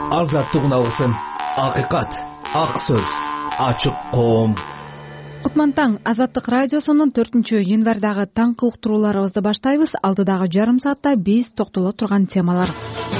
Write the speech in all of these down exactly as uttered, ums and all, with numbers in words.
азаттык үналгысын, акыйкат, ак сөз, ачык коом. Кутман таң, Азаттык радиосунун төртүнчү январдагы таңкы уктурууларыбызды баштайбыз. Алдыдагы жарым саатта биз токтоло турган темалар.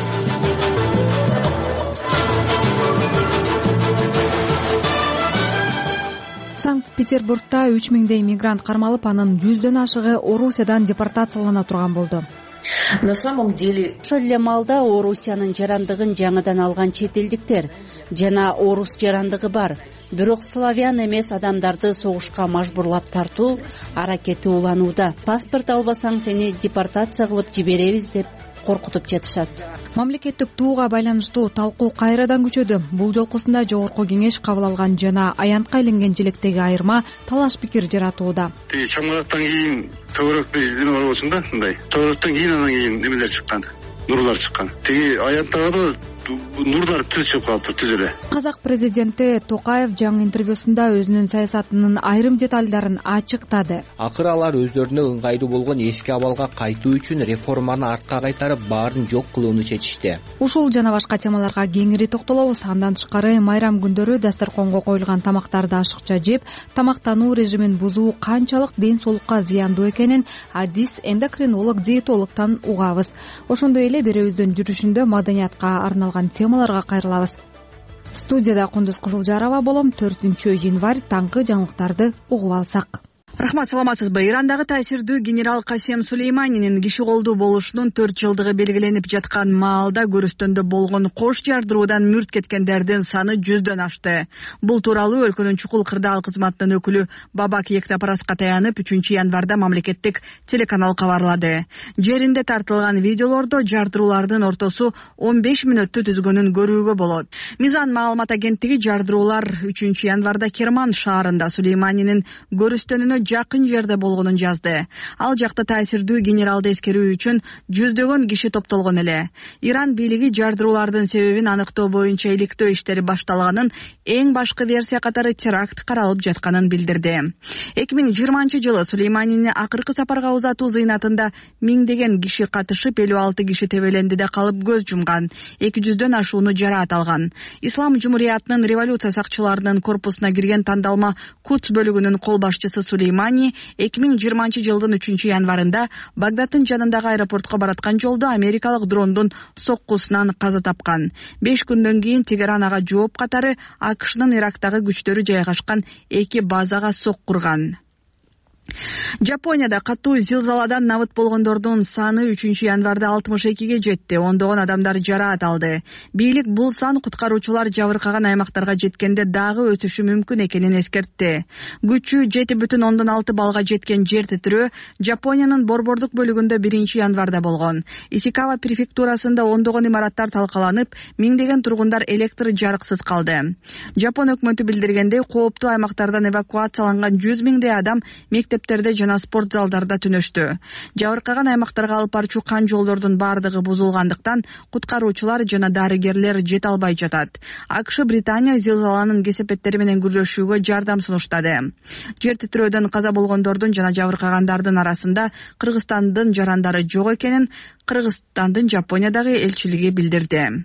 Санкт-Петербургда үч миңдей мигрант кармалып, анын жүздөн ашыгы Орусиядан депортациялана турган болду. На самом деле, ошол эле маалда Орусиянын жарандыгын жаңыдан алган чет элдиктер жана орус жарандыгы бар, бирок славян эмес адамдарды согушка мажбурлап тартуу аракети уланууда. Паспорт албасаң сени депортация кылып жиберебиз деп коркутуп жатышат. Мамлекеттик тууга байланыштуу талкуу кайрадан күчөдү. Бул жолкусунда жогорку кеңеш кабыл алган жана аянтка иленген желектеги айырма талаш пикир жаратууда. Тиги чаңгырактан кийин көбүрөөк бир издеме бар болсун да, мындай. Көбүрөөктөн кийин анан кийин немелер чыккан, нурлар чыккан. Тиги аянттагы нурлар түз чыгып калыптыр, түз эле. Казак президенти Токаев жаңы интервьюсунда өзүнүн саясатынын айрым деталдарын ачыктады. Акыры алар өздөрүнө ыңгайлуу болгон эски абалга кайтуу үчүн реформаны артка кайтарып, баарын жок кылууну чечишти. Ушул жана башка темаларга кеңири токтолобуз. Андан тышкары майрам күндөрү дасторконго коюлган тамактарды ашыкча жеп, тамактануу режимин бузуу канчалык ден соолукка зыяндуу экенин адис эндокринолог диетологдон угабыз. Ошондой эле берүүбүздүн жүрүшүндө маданиятка арналган темаларга кайрылабыз. Студияда Кундуз Кызылжарова болом. төртүнчү январь таңкы жаңылыктарды угуп алсак. Рахмат, саламатсызбы? Ирандагы таасирдүү генерал Касем Сулейманинин киши колдуу болушунун төрт жылдыгы белгиленип жаткан маалда көрүстөндө болгон кош жардыруудан мүрт кеткендердин саны жүздөн ашты. Бул тууралуу өлкөнүн чукул кырдаал кызматынын өкүлү Бабак Ектапараска таянып үчүнчү январда мамлекеттик телеканал кабарлады. Жеринде тартылган видеолордо жардыруулардын ортосу он беш мүнөттү түзгөнүн көрүүгө болот. Мизан маалымат агенттиги жардыруулар үчүнчү январда Керман шаарында Сулейманинин көрүстөнүнө жакын жерде болгонун жазды. Ал жакта таасирдүү генералды эскерүү үчүн жүздөгөн киши топтолгон эле. Иран бийлиги жардыруулардын себебин аныктоо боюнча иликтөө иштери башталганын, эң башкы версия катары теракт каралып жатканын билдирди. эки миң жыйырманчы жылы Сулейманини акыркы сапарга узатуу зыйнатында миңдеген киши катышып, элүү алты киши тебелендиде калып көз жумган, эки жүздөн ашууну жараат алган. Ислам Жумуриятынын революция сакчыларынын корпусуна кирген тандалма Кудс бөлүгүнүн кол башчысы Сулеймани эки миң жыйырманчы жылдын үчүнчү январында Багдадтын жанындагы аэропортко бараткан жолдо америкалык дрондун соккусунан каза тапкан. беш күндөн кийин Тегеран ага жооп катары АКШнын Ирактагы күчтөрү жайгашкан эки базага соккурган. Жапонияда катуу зилзаладан набыт болгондордун саны үчүнчү январда алтымыш экиге жетти. Ондогон адамдар жараат алды. Бийлик бул сан куткаруучулар жабыркаган аймактарга жеткенде дагы өсүшү мүмкүн экенин эскертти. Күчү жети бүтүн ондон алты балга жеткен жер титирөө Жапониянын борбордук бөлүгүндө биринчи январда болгон. Исикава префектурасында ондогон имараттар талкаланып, миңдеген тургундар электр жарыксыз калды. Жапон өкмөтү билдиргендей, кооптуу аймактардан эвакуацияланган жүз миңдей адам мектептерде жана спорт залдарда түнөштү. Жабыркаган аймактарга алып барчу кан жолдордун бардыгы бузулгандыктан куткаруучулар жана дарыгерлер жете албай жатат. АКШ Британия зилзаланын кесепеттери менен күрөшүүгө жардам сунуштады. Жер титирөөдөн каза болгондордун жана жабыркагандардын арасында Кыргызстандын жарандары жок экенин Кыргызстандын Жапониядагы элчилиги билдирди.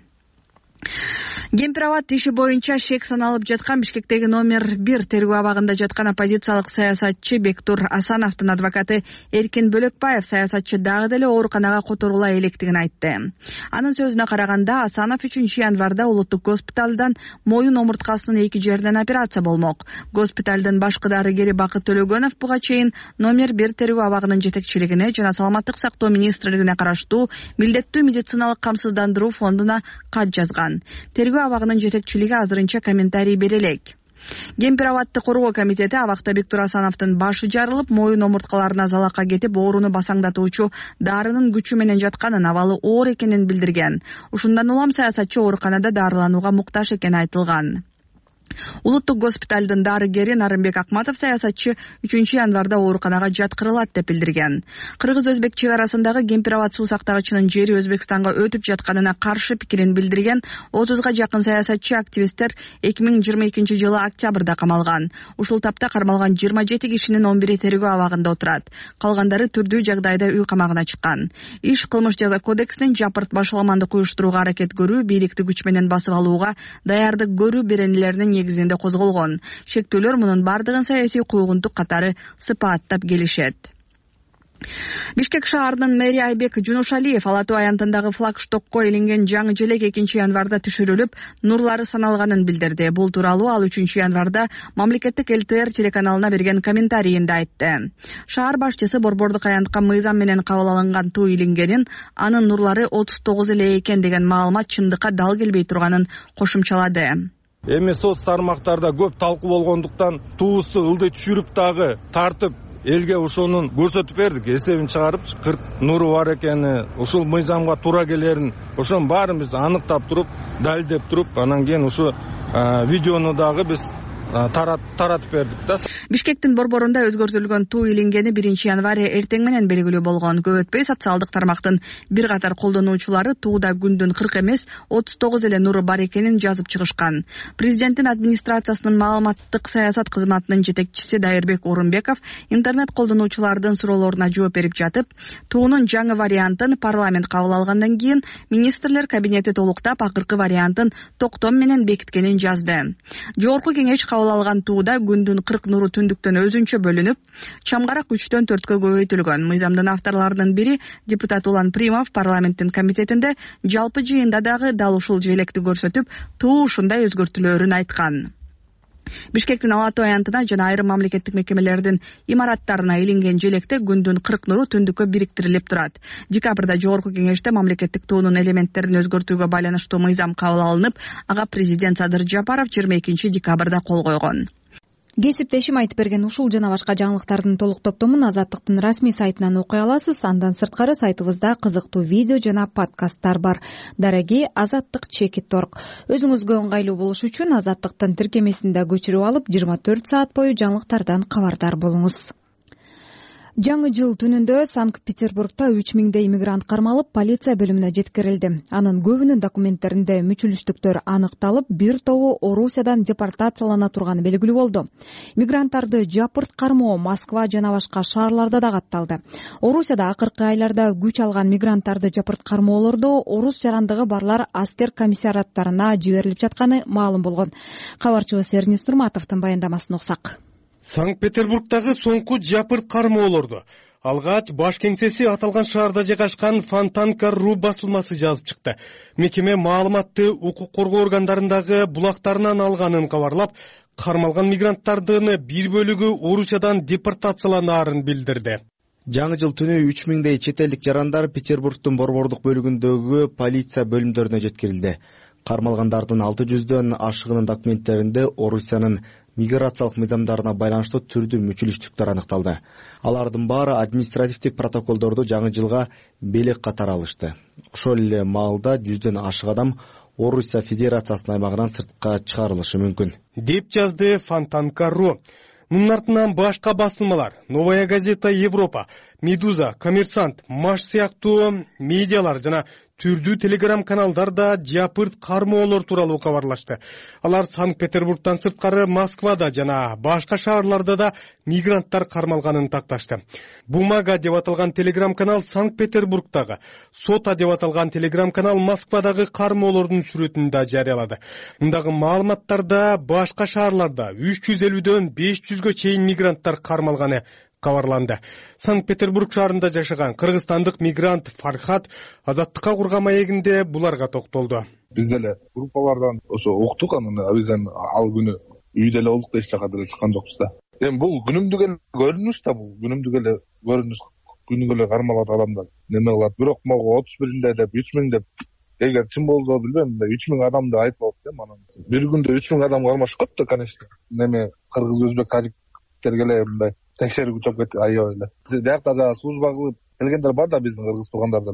Кемпирабад иши боюнча шек саналып жаткан Бишкектеги номер бир тергөө абагында жаткан оппозициялык саясатчы Бектур Асановдун адвокаты Эркин Бөлөкбаев саясатчы дагы деле ооруканага которула электигин айтты. Анын сөзүнө караганда, Асанов үчүнчү январда улуттук госпиталдан моюн омурткасынын эки жеринен операция болмок. Госпиталдын башкы дарыгери Бакыт Төлөгөнов буга чейин номер бир тергөө абагынын жетекчилигине жана саламаттык сактоо министрлигине караштуу милдеттүү медициналык камсыздандыруу фондуна кат жазган. Тергөө абагынын жетекчилиги азырынча комментарий бере элек. Кемпирабадты коргоо комитети абакта Бектур Асановдун башы жарылып, моюн омурткаларына залакка кетип, ооруну басаңдатуучу дарынын күчү менен жатканын, абалы оор экенин билдирген. Ушундан улам саясатчы ооруканада дарыланууга муктаж экени айтылган. Улуттук госпиталдын дарыгери Нарымбек Акматов саясатчы үчүнчү январда ооруканага жаткырылат деп билдирген. Кыргыз-өзбек чек арасындагы Кемпир-Абад суу сактагычынын жери Өзбекстанга өтүп жатканына каршы пикирин билдирген отузга жакын саясатчы активисттер эки миң жыйырма экинчи жылы октябрда камалган. Ушул тапта кармалган жыйырма жети кишинин он бири тергөө абагында отурат. Калгандары түрдүү жагдайда үй камагына чыккан. Иш кылмыш жаза кодексинин жапырт башаламандык уюштурууга аракет көрүү, бийликти күч менен басып алууга даярдык көрүү беренелеринин негизинде козголгон. Шектүүлөр мунун бардыгын саясий куугунтук катары сыпааттап келишет. Бишкек шаарынын мэри Айбек Жунушалиев Ала Тоо аянтындагы флагштокко илинген жаңы желек экинчи январда түшүрүлүп, нурлары саналганын билдирди. Бул тууралуу ал үчүнчү январда мамлекеттик эл тэ эр телеканалына берген комментарийинде айтты. Шаар башчысы борбордук аянтка мыйзам менен кабыл алынган туу илингенин, анын нурлары отуз тогуз эле экен деген маалымат чындыкка дал келбей турганын кошумчалады. Эми соц тармактарда көп талкуу болгондуктан туусу ылдый түшүрүп дагы тартып элге ошонун көрсөтүп бердик, эсебин чыгарып кырк нуру бар экени, ушул мыйзамга туура келерин, ошонун баарын биз аныктап туруп, далилдеп туруп, анан кийин ушу видеону дагы биз таратып бердик да. Бишкектин борборунда өзгөртүлгөн туу илингени биринчи январь эртең менен белгилүү болгон. Көп өтпөй социалдык тармактын бир катар колдонуучулары тууда күндүн кырк эмес, отуз тогуз эле нуру бар экенин жазып чыгышкан. Президенттин администрациясынын маалыматтык саясат кызматынын жетекчиси Дайырбек Орунбеков интернет колдонуучулардын суроолоруна жооп берип жатып, туунун жаңы вариантын парламент кабыл алгандан кийин министрлер кабинети толуктап акыркы вариантын токтом менен бекиткенин жазды. Жогорку кеңеш кабыл алган тууда күндүн кырк нуру түндүктөн өзүнчө бөлүнүп, чамгарак үчтөн төрткө көбөйтүлгөн. Мыйзамдын авторлорунун бири депутат Улан Примов парламенттин комитетинде жалпы жыйында дагы дал ушул желекти көрсөтүп, туу ушундай өзгөртүүлөрүн айткан. Бишкектин Ала Тоо аянтына жана айрым мамлекеттик мекемелердин имараттарына илинген желекте күндүн кырк нуру түндүккө бириктирилип турат. Декабрда жогорку кеңеште мамлекеттик туунун элементтерин өзгөртүүгө байланыштуу мыйзам кабыл алынып, ага президент Садыр Жапаров жыйырма экинчи декабрда кол койгон. Кесиптешим айтып берген ушул жана башка жаңылыктардын толук топтомун Азаттыктын расмий сайтынан окуй аласыз. Андан сырткары сайтыбызда кызыктуу видео жана подкасттар бар. Дараги Азаттык чекит точка орг. Өзүңүзгө ыңгайлуу болуш үчүн Азаттыктын тиркемесинде көчүрүп алып, жыйырма төрт саат бою жаңылыктардан кабардар болуңуз. Жаңы жыл түнүндө Санкт-Петербургда үч миңдей иммигрант кармалып, полиция бөлүмүнө жеткирилди. Анын көбүнүн документтеринде мүчүлүштүктөр аныкталып, бир тобу Орусиядан депортациялана турганы белгилүү болду. Мигранттарды жапырт кармоо Москва жана башка шаарларда да катталды. Орусияда акыркы айларда күч алган мигранттарды жапырт кармоолордо орус жарандыгы барлар аскер комиссариаттарына жиберилип жатканы маалым болгон. Кабарчыбыз Эрнис Нурматовдун баяндамасын окусак. Санкт-Петербургдагы соңку жапырт кармоолорду алгач баш кеңсеси аталган шаарда жайгашкан Фонтанка.ру басылмасы жазып чыкты. Мекеме маалыматты укук коргоо органдарындагы булактарынан алганын кабарлап, кармалган мигранттардын бир бөлүгү Орусиядан депортацияланаарын билдирди. Жаңы жыл түнү үч миңдей чет элдик жарандар Петербургдун борбордук бөлүгүндөгү полиция бөлүмдөрүнө жеткирилди. Кармалгандардын алты жүздөн ашыгынын документтеринде Орусиянын миграциялык мыйзамдарына байланыштуу түрдүү мүчүлүштүктөр аныкталды. Алардын баары административдик протоколдорду жаңы жылга белек катары алышты. Ошол эле маалда жүздөн ашык адам Орусия Федерациясынын аймагынан сыртка чыгарылышы мүмкүн, деп жазды Фонтанка.ру. Мунун артынан башка басылмалар Новая газета Европа, Медуза, Коммерсант, Маш сыяктуу медиалар жана түрдүү телеграм-каналдар да жапырт кармоолор тууралуу кабарлашты. Алар Санкт-Петербургтан сырткары Москвада жана башка шаарларда да мигранттар кармалганын такташты. Бумага деп аталган телеграм-канал Санкт-Петербургдагы, Сота деп аталган телеграм-канал Москвадагы кармоолордун сүрөтүн да жарыялады. Мындагы маалыматтарда башка шаарларда үч жүз элүүдөн беш жүзгө чейин мигранттар кармалганы кабарланды. Санкт-Петербург шаарында жашаган кыргызстандык мигрант Фархат Азаттыкка курган маегинде буларга токтолду. Биз деле группалардан ошо уктук, анан абизден ал күнү үйдө эле болдук да, эч жака деле чыккан жокпуз да. Эми бул күнүмдүк эле көрүнүш да, бул күнүмдүк эле көрүнүш, күнүгө эле кармалат адамдар неме кылат. Бирок могу отуз биринде деп үч миң деп, эгер чын болсо билбейм, үч миң адамды айтып атып, анан бир күндө үч миң адам кармашып кетти, конечно. Неме кыргыз, өзбек, тажиктерге эле мындай текшерүү көчөп кетти аябай эле. Диякта жана служба кылып келгендер бар да, биздин кыргыз туугандар деле.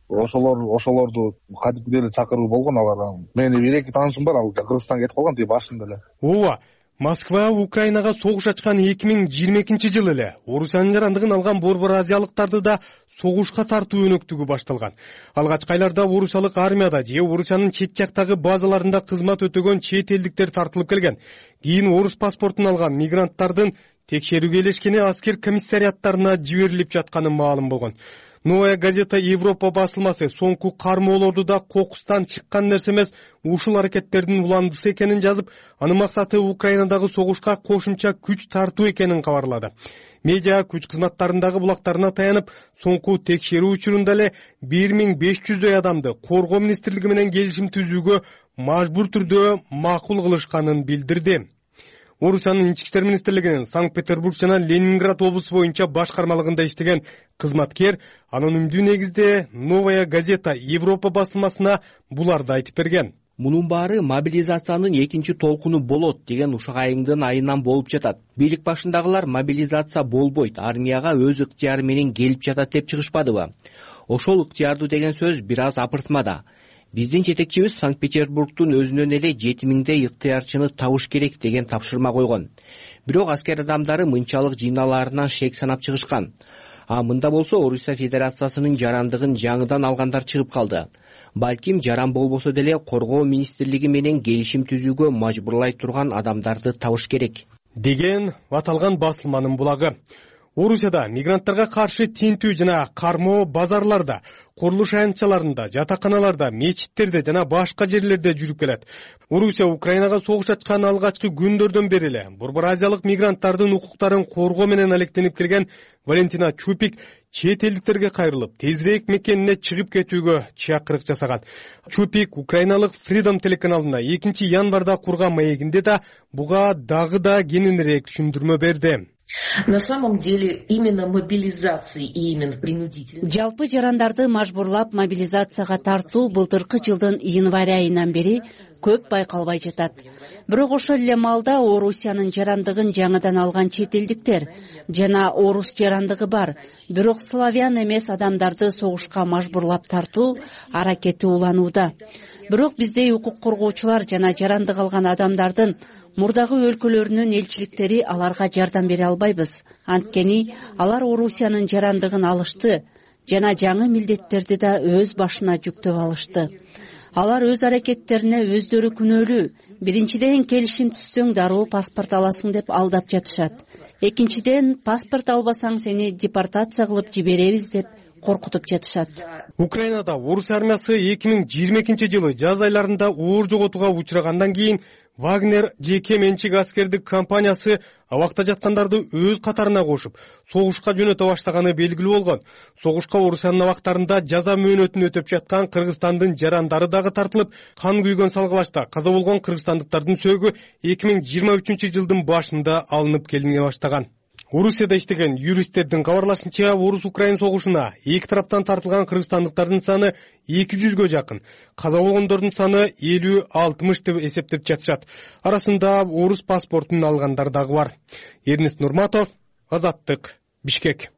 ошолор ошолорду кадимки эле чакыруу болгон. Алар менин бир эки таанышым бар, ал Кыргызстанга кетип калган тиги башында эле. ооба, Москва Украинага согуш ачкан эки миң жыйырма экинчи жылы эле Орусиянын жарандыгын алган борбор азиялыктарды да согушка тартуу өнөктүгү башталган. Алгачкы айларда орусиялык армияда же Орусиянын чет жактагы базаларында кызмат өтөгөн чет элдиктер тартылып келген. Кийин орус паспортун алган мигранттардын текшерүүгө элешкени аскер комиссариаттарына жиберилип жатканы маалым болгон. Новая газета Европа басылмасы соңку кармоолорду да кокустан чыккан нерсе эмес, ушул аракеттердин уландысы экенин жазып, анын максаты Украинадагы согушка кошумча күч тартуу экенин кабарлады. Медиа күч кызматтарындагы булактарына таянып, соңку текшерүү учурунда эле бир миң беш жүздөй адамды Коргоо министрлиги менен келишим түзүүгө мажбур түрдө макул кылышканын билдирди. Орусиянын ички иштер министрлигинин Санкт-Петербург жана Ленинград облусу боюнча башкармалыгында иштеген кызматкер анонимдүү негизде Новая газета Европа басылмасына буларды айтып берген. Мунун баары мобилизациянын экинчи толкуну болот деген ушак айыңдын айынан болуп жатат. Бийлик башындагылар мобилизация болбойт, армияга өз ыктыяры менен келип жатат деп чыгышпадыбы? Ошол ыктыярдуу деген сөз бир аз апыртмада. Биздин жетекчибиз Санкт-Петербургдун өзүнөн эле жети миңдей ыктыярчыны табыш керек деген тапшырма койгон. Бирок аскер адамдары мынчалык жыйналаарынан шек санап чыгышкан. А мында болсо Орусия Федерациясынын жарандыгын жаңыдан алгандар чыгып калды. Балким жаран болбосо деле Коргоо министрлиги менен келишим түзүүгө мажбурлай турган адамдарды табыш керек деген аталган басылманын булагы. Орусияда мигранттарга каршы тинтүү жана кармоо базарларда, курулуш аянтчаларында, жатаканаларда, мечиттерде жана башка жерлерде жүрүп келет. Орусия Украинага согуш ачкан алгачкы күндөрдөн бери эле борбор азиялык мигранттардын укуктарын коргоо менен алектенип келген Валентина Чупик чет элдиктерге кайрылып, тезирээк мекенине чыгып кетүүгө чакырык жасаган. Чупик украиналык Freedom телеканалына экинчи январда курган маегинде да буга дагы да кененирээк түшүндүрмө берди. На самом деле именно мобилизации и именно принудительной. Жалпы жарандарды мажбурлап мобилизацияга тартуу былтыркы жылдын январь айынан бери көп байкалбай жатат. Бирок ошол эле маалда Орусиянын жарандыгын жаңыдан алган чет элдиктер жана орус жарандыгы бар, бирок славян эмес адамдарды согушка мажбурлап тартуу аракети уланууда. Бирок биздей укук коргоочулар жана жарандык алган адамдардын мурдагы өлкөлөрүнүн элчиликтери аларга жардам бере албайбыз. Анткени алар Орусиянын жарандыгын алышты жана жаңы милдеттерди да өз башына жүктөп алышты. Алар өз аракеттерине өздөрү күнөөлүү. Биринчиден, келишим түзсөң дароо паспорт аласың деп алдап жатышат. Экинчиден, паспорт албасаң сени депортация кылып жиберебиз деп коркутуп жатышат. Украинада орус армиясы эки миң жыйырма экинчи жылы жаз айларында оор жоготууга учурагандан кийин Вагнер жеке менчик аскердик компаниясы абакта жаткандарды өз катарына кошуп, согушка жөнөтө баштаганы белгилүү болгон. Согушка Орусиянын абактарында жаза мөөнөтүн өтөп жаткан Кыргызстандын жарандары дагы тартылып, кан күйгөн салгылашта каза болгон кыргызстандыктардын сөөгү эки миң жыйырма үчүнчү жылдын башында алынып келине баштаган. Орусияда иштеген юристтердин кабарлашынча, орус-украин согушуна эки тараптан тартылган кыргызстандыктардын саны эки жүзгө жакын. Каза болгондордун саны элүү алтымыш деп эсептеп жатышат. Арасында орус паспортун алгандар дагы бар. Эрнест Нурматов, Азаттык, Бишкек.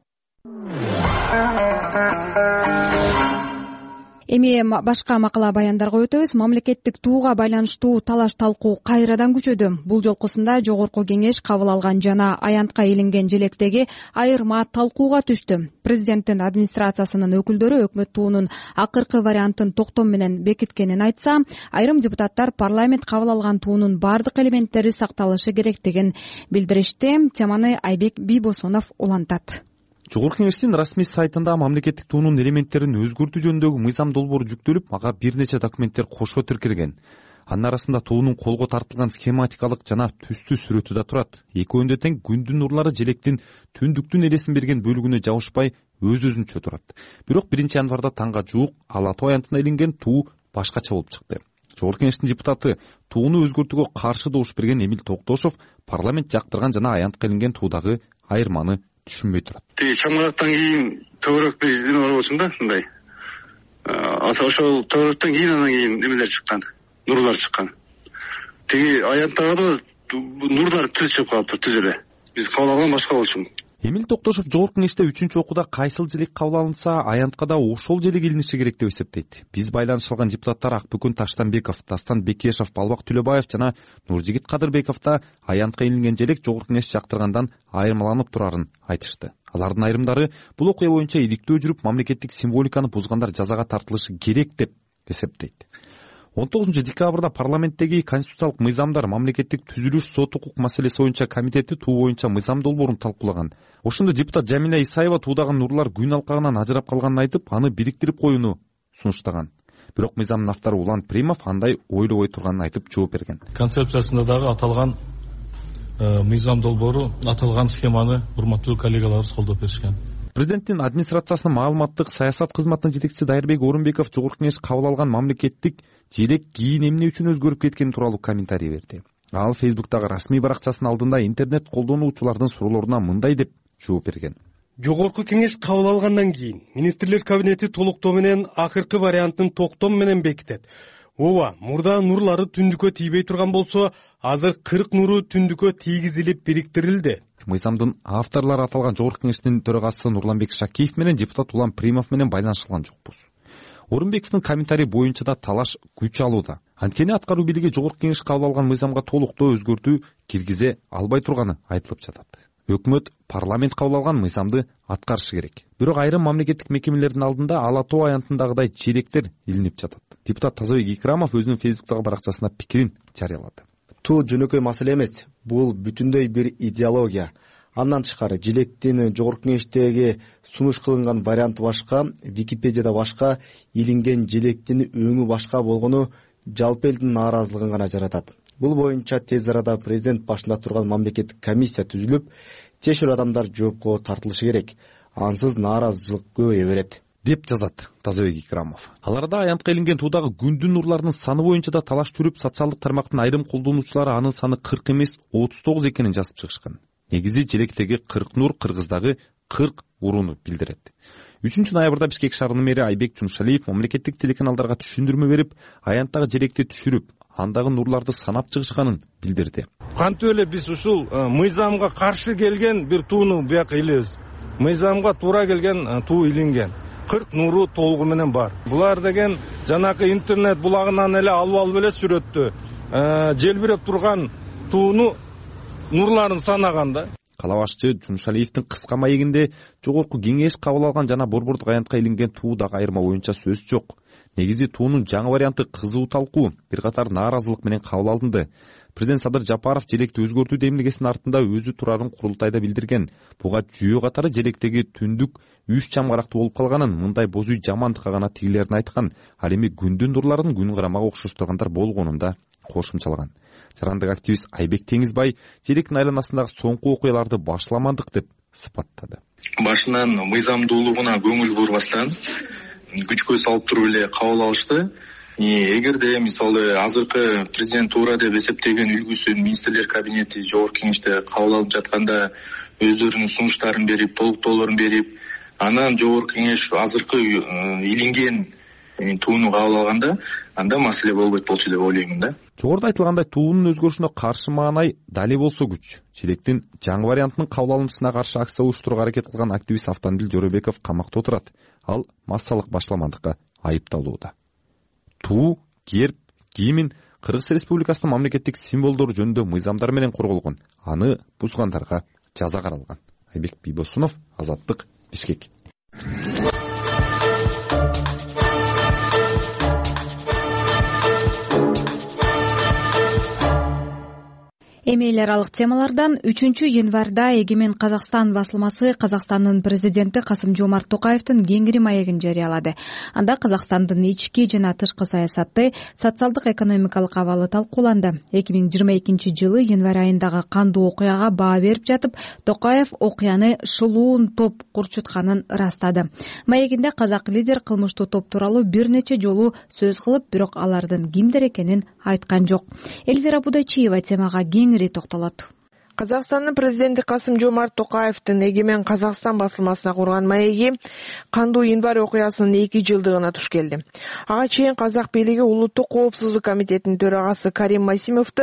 Эми башка макала баяндарга өтөбүз. Мамлекеттик тууга байланыштуу талаш талкуу кайрадан күчөдү. Бул жолкусунда жогорку кеңеш кабыл алган жана аянтка илинген желектеги айырма талкууга түштү. Президенттин администрациясынын өкүлдөрү өкмөт туунун акыркы вариантын токтом менен бекиткенин айтса, айрым депутаттар парламент кабыл алган туунун бардык элементтери сакталышы керектигин билдиришти. Теманы Айбек Бийбосунов улантат. Жогорку кеңештин расмий сайтында мамлекеттик туунун элементтерин өзгөртүү жөнүндөгү мыйзам долбоору жүктөлүп, ага бир нече документтер кошо тиркелген. Анын арасында туунун колго тартылган схематикалык жана түстүү сүрөтү да турат. Экөөнүндө тең күндүн нурлары желектин түндүктүн элесин берген бөлүгүнө жабышпай өз-өзүнчө турат. Бирок биринчи январда таңга жуук ала тоо аянтына илинген туу башкача болуп чыкты. Жогорку кеңештин депутаты тууну өзгөртүүгө каршы добуш берген Эмил Токтошов парламент жактырган жана аянтка илинген туудагы айырманы түшүнбөй турат. Тиги чаңырактан кийин төбөрөк биздин болсун да, мындай. Ошол төбөрөктөн кийин анан кийин немелер чыккан, нурлар чыккан. Тиги аянттагы нурлар түз чыгып калыптыр, түз эле. Биз кабыл алган башка болчу. Эмил Токтошов жогорку кеңеште үчүнчү окууда кайсыл желек кабыл алынса, аянтка да ошол желек илиниши керек деп эсептейт. Биз байланыш алган депутаттар Акбүкүн Таштанбеков, Дастан Бекешев, Балбак Төлөбаев жана Нуржигит Кадырбеков да аянтка илинген желек жогорку кеңеш жактыргандан айырмаланып турарын айтышты. Алардын айрымдары бул окуя боюнча иликтөө жүрүп, мамлекеттик символиканы бузгандар жазага тартылышы керек деп эсептейт. он тогузунчу декабрда парламенттеги конституциялык мыйзамдар, мамлекеттик түзүлүш, сот укук маселеси боюнча комитети туу боюнча мыйзам долбоорун талкуулаган. Ошондо депутат Жамиля Исаева туудагы нурлар күн алкагынан ажырап калганын айтып, аны бириктирип коюуну сунуштаган. Бирок мыйзамдын автору Улан Примов андай ойлобой турганын айтып жооп берген. Концепциясында дагы аталган мыйзам долбоору, аталган схеманы урматтуу коллегаларыбыз колдоп беришкен. Президенттин администрациясынын маалыматтык саясат кызматынын жетекчиси Дайырбек Орунбеков жогорку кеңеш кабыл алган мамлекеттик желек кийин эмне үчүн өзгөрүп кеткени тууралуу комментарий берди. Ал Фейсбуктагы расмий баракчасынын алдында интернет колдонуучулардын суроолоруна мындай деп жооп берген. Жогорку кеңеш кабыл алгандан кийин министрлер кабинети толуктоо менен акыркы вариантын токтом менен бекитет. Ооба, мурда нурлары түндүккө тийбей турган болсо, азыр кырк нуру түндүккө тийгизилип бириктирилди. Мыйзамдын авторлору аталган жогорку кеңештин төрагасы Нурланбек Шакиев менен депутат Улан Примов менен байланышкан жокпуз. Орунбековдун комментарий боюнча да талаш күч алууда. Анткени аткаруу бийлиги жогорку кеңеш кабыл алган мыйзамга толуктоо өзгөртүү киргизе албай турганы айтылып жатат. Өкмөт парламент кабыл алган мыйзамды аткарышы керек. Бирок айрым мамлекеттик мекемелердин алдында ала тоо аянтындагыдай желектер илинип жатат. Депутат Тазабек Икрамов өзүнүн Фейсбуктагы баракчасына пикирин жарыялады. Туу жөнөкөй маселе эмес, бул бүтүндөй бир идеология. Андан тышкары желектин жогорку кеңештеги сунуш кылынган варианты башка, Википедияда башка, илинген желектин өңү башка болгону жалпы элдин нааразылыгын гана жаратат. Бул боюнча тез арада президент башында турган мамлекеттик комиссия түзүлүп, чечүүр адамдар жоопко тартылышы керек. Ансыз нааразычылык көбөйө берет деп жазат Тазабек Икрамов. Аларда аянтка илинген туудагы күндүн нурларынын саны боюнча да талаш жүрүп, социалдык тармактын айрым колдонуучулары анын саны кырк эмес отуз тогуз экенин жазып чыгышкан. Негизи желектеги кырк нур кыргыздагы кырк урууну билдирет. үчүнчү ноябрда Бишкек шаарынын мэри Айбек Чуншалиев мамлекеттик телеканалдарга түшүндүрмө берип, аянттагы желекти түшүрүп, андагы нурларды санап чыгышканын билдирди. Кантип эле биз ушул мыйзамга каршы келген бир тууну бияка илебиз. Мыйзамга туура келген туу илинген. кырк нуру толугу менен бар. Булар деген жанакы интернет булагынан эле алып алып эле сүрөттү. Желбиреп турган тууну нурларын санаганда. Кала башчы Чуншалиевдин кыска маегинде жогорку кеңеш кабыл алган жана борбордук аянтка илинген туудагы айырма боюнча сөз жок. Негизи туунун жаңы варианты кызуу талкуу, бир катар нааразылык менен кабыл алынды. Президент Садыр Жапаров желекти өзгөртүү демилгесинин артында өзү турарын курултайда билдирген. Буга жүйө катары желектеги түндүк үч чамгарактуу болуп калганын, мындай боз үй жамандыкка гана тигилерин айткан. Ал эми күндүн нурларын күн карамага окшоштургандар болгонун да кошумчалаган. Жарандык активист Айбек Теңизбай желектин айланасындагы соңку окуяларды башламадык деп сыпаттады. Башынан мыйзамдуулугуна көңүл бурбастан күчкө салып туруп эле кабыл алышты. Эгерде мисалы азыркы президент туура деп эсептеген үлгүсүн министрлер кабинети жогорку кеңеште кабыл алып жатканда өздөрүнүн сунуштарын берип, толуктоолорун берип, анан жогорку кеңеш азыркы илинген тууну кабыл алганда, анда маселе болбойт болчу деп ойлоймун да. Жогоруда айтылгандай туунун өзгөрүшүнө каршы маанай дали болсо күч. Желектин жаңы вариантынын кабыл алынышына каршы акция уюштурууга аракет кылган активист Автандил Жоробеков камакта отурат. Ал массалык башламандыкка айыпталууда. Туу, герб, гимн Кыргыз Республикасынын мамлекеттик символдору жөнүндө мыйзамдар менен корголгон. Аны бузгандарга жаза каралган. Айбек Бийбосунов, Азаттык, Бишкек. Эми эл аралык темалардан үчүнчү январда Эгемен Казакстан басылмасы Казакстандын президенти Касым-Жомарт Токаевдин кеңири маегин жарыялады. Анда Казакстандын ички жана тышкы саясаты, социалдык экономикалык абалы талкууланды. эки миң жыйырма экинчи жылы январь айындагы кандуу окуяга баа берип жатып, Токаев окуяны шылуун топ курчутканын ырастады. Маегинде казак лидер кылмыштуу топ тууралуу бир нече жолу сөз кылып, бирок алардын кимдер экенин айткан жок. Эльвира Будайчиева темага кеңири токтолот. Казакстандын президенти Касым-Жомарт Токаевдин Эгемен Казакстан басылмасына курган маеги кандуу январь окуясынын эки жылдыгына туш келди. Ага чейин казак бийлиги Улуттук коопсуздук комитетинин төрагасы Карим Масимовду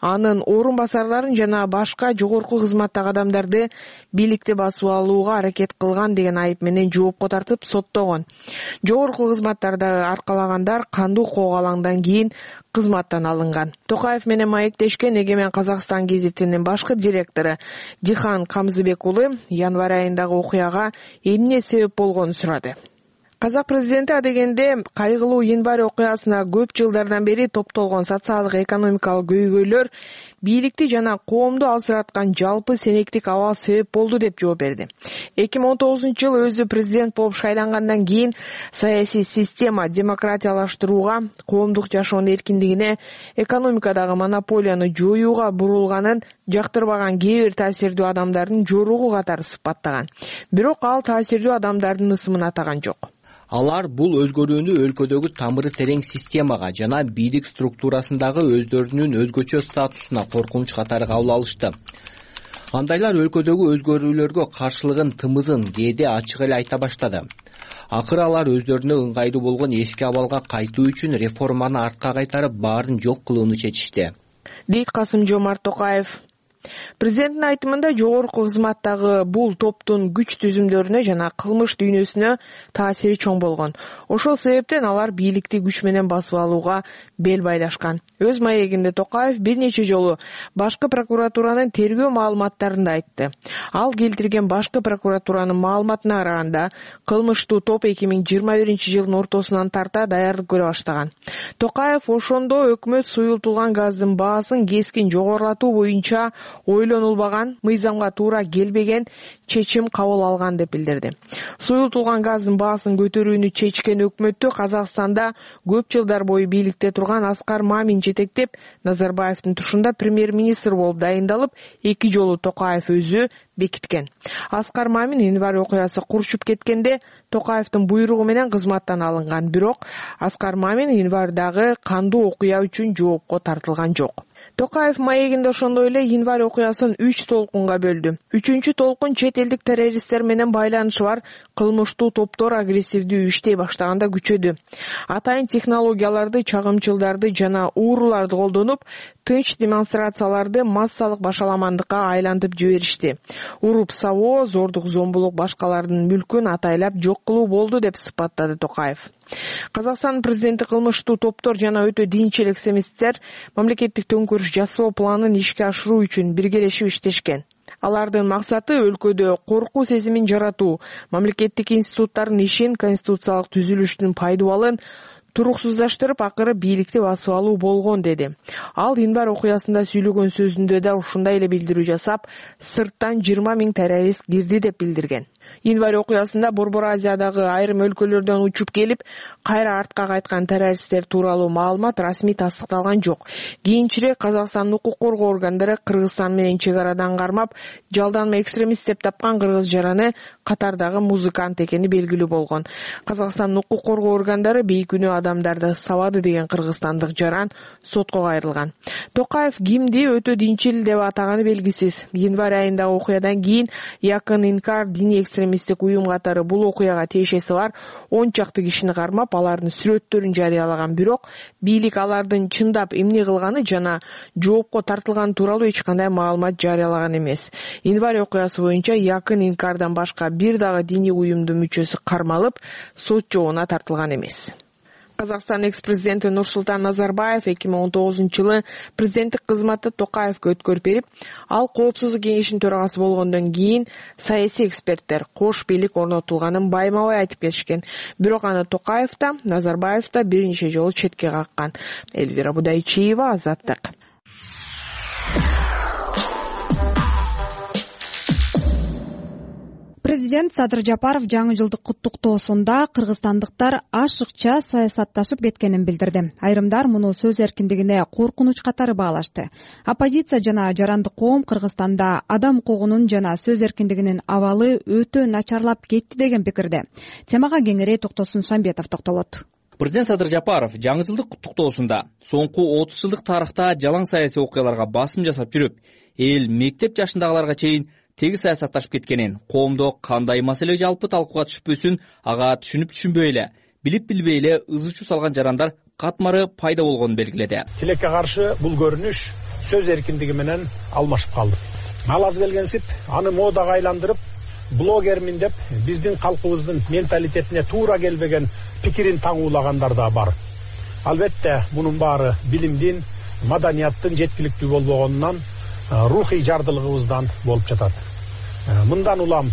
анын орун басарларын жана башка жогорку кызматтагы адамдарды бийликти басып алууга аракет кылган деген айып менен жоопко тартып соттогон. Жогорку кызматтардагы аркалагандар кандуу коогалаңдан кийин кызматтан алынган. Токаев менен маектешкен Эгемен Казакстан гезитинин башкы директору Дихан Камзыбек уулу январь айындагы окуяга эмне себеп болгонун сурады. Казак президенти адегенде кайгылуу январь окуясына көп жылдардан бери топтолгон социалдык экономикалык көйгөйлөр бийликти жана коомду алсыраткан жалпы сенектик абал себеп болду деп жооп берди. эки миң он тогузунчу жылы өзү президент болуп шайлангандан кийин саясий система демократиялаштырууга, коомдук жашоонун эркиндигине, экономикадагы монополияны жоюуга бурулганын жактырбаган кээ бир таасирдүү адамдардын жоругу катары сыпаттаган. Бирок ал таасирдүү адамдардын ысымын атаган жок. Алар бул өзгөрүүнү өлкөдөгү тамыры терең системага жана бийлик структурасындагы өздөрүнүн өзгөчө статусуна коркунуч катары кабыл алышты. Андайлар өлкөдөгү өзгөрүүлөргө каршылыгын тымызын кээде ачык эле айта баштады. Акыры алар өздөрүнө ыңгайлуу болгон эски абалга кайтуу үчүн реформаны артка кайтарып баарын жок кылууну чечишти, дейт Касым-Жомарт Токаев. Президенттин айтымында жогорку кызматтагы бул топтун күч түзүмдөрүнө жана кылмыш дүйнөсүнө таасири чоң болгон. Ошол себептен алар бийликти күч менен басып алууга бел байлашкан. Өз маегинде Токаев бир нече жолу башкы прокуратуранын тергөө маалыматтарын да айтты. Ал келтирген башкы прокуратуранын маалыматына караганда, кылмыштуу топ эки миң жыйырма биринчи жылдын ортосунан тарта даярдык көрө баштаган. Токаев ошондо өкмөт суюлтулган газдын баасын кескин жогорулатуу боюнча ойлонулбаган, мыйзамга туура келбеген чечим кабыл алган деп билдирди. Суюлтулган газдын баасын көтөрүүнү чечкен өкмөттү Казакстанда көп жылдар бою бийликте турган Аскар Мамин жетектеп, Назарбаевдин тушунда премьер-министр болуп дайындалып, эки жолу Токаев өзү бекиткен. Аскар Мамин январь окуясы курчуп кеткенде Токаевдин буйругу менен кызматтан алынган, бирок Аскар Мамин январдагы кандуу окуя үчүн жоопко тартылган жок. Токаев маегинде ошондой эле январь окуясын үч толкунга бөлдү. Үчүнчү толкун чет элдик террористтер менен байланышы бар кылмыштуу топтор агрессивдүү иштей баштаганда күчөдү. Атайын технологияларды, чагымчылдарды жана ууруларды колдонуп, тынч демонстрацияларды массалык башаламандыкка айлантып жиберишти. Уруп сабоо, зордук зомбулук башкалардын мүлкүн атайлап жок кылуу болду деп сыпаттады Токаев. Казакстан президенти кылмыштуу топтор жана өтө динчил экстремисттер мамлекеттик төңкөрүш жасоо планын ишке ашыруу үчүн биргелешип иштешкен. Алардын максаты өлкөдө коркуу сезимин жаратуу, мамлекеттик институттардын ишин, конституциялык түзүлүштүн пайдубалын туруксуздаштырып, акыры бийликти басып алуу болгон деди. Ал январь окуясында сүйлөгөн сөзүндө да ушундай эле билдирүү жасап, сырттан жыйырма миң террорист кирди деп билдирген. Январь окуясында Борбор Азиядагы айрым өлкөлөрдөн учуп келип, кайра артка кайткан террористтер тууралуу маалымат расмий тастыкталган жок. Кийинчерээк Казакстандын укук коргоо органдары Кыргызстан менен чек арадан кармап, жалданма экстремист деп тапкан кыргыз жараны катардагы музыкант экени белгилүү болгон. Казакстандын укук коргоо органдары бейкүнөө адамдарды сабады деген кыргызстандык жаран сотко кайрылган. Токаев кимди өтө динчил деп атаганы белгисиз. Январь айындагы окуядан кийин Якын Инкар диний экстремисттик уюм катары бул окуяга тиешеси бар он чакты кишини кармап, алардын сүрөттөрүн жарыялаган, бирок бийлик алардын чындап эмне кылганы жана жоопко тартылганы тууралуу эч кандай маалымат жарыялаган эмес. Январь окуясы боюнча Якын Инкардан башка бир дагы диний уюмдун мүчөсү кармалып, сот жообуна тартылган эмес. Казакстан экс-президенти Нурсултан Назарбаев эки миң он тогузунчу жылы президенттик кызматты Токаевке өткөрүп берип, ал коопсуздук кеңешинин төрагасы болгондон кийин саясий эксперттер кош бийлик орнотулганын байма-бай айтып келишкен. Бирок аны Токаев да, Назарбаев да бир нече жолу четке каккан. Эльвира Будайчиева, Азаттык. Президент Садыр Жапаров жаңы жылдык куттуктоосунда кыргызстандыктар ашыкча саясатташып кеткенин билдирди. Айрымдар муну сөз эркиндигине коркунуч катары баалашты. Оппозиция жана жарандык коом Кыргызстанда адам укугунун жана сөз эркиндигинин абалы өтө начарлап кетти деген пикирде. Темага кеңири Токтосун Шамбетов токтолот. Президент Садыр Жапаров жаңы жылдык куттуктоосунда соңку отуз жылдык тарыхта жалаң саясий окуяларга басым жасап жүрүп, эл мектеп жашындагыларга чейин тегиз саясатташып кеткенин, коомдо кандай маселе жалпы талкууга түшпөсүн ага түшүнүп түшүнбөй эле билип билбей эле ызы чуу салган жарандар катмары пайда болгонун белгиледи. Тилекке каршы бул көрүнүш сөз эркиндиги менен алмашып калды. Ал аз келгенсип аны модага айландырып, блогермин деп биздин калкыбыздын менталитетине туура келбеген пикирин таңуулагандар да бар. Албетте мунун баары билимдин, маданияттын жеткиликтүү болбогонунан, рухий жардылыгыбыздан болуп жатат. Мындан улам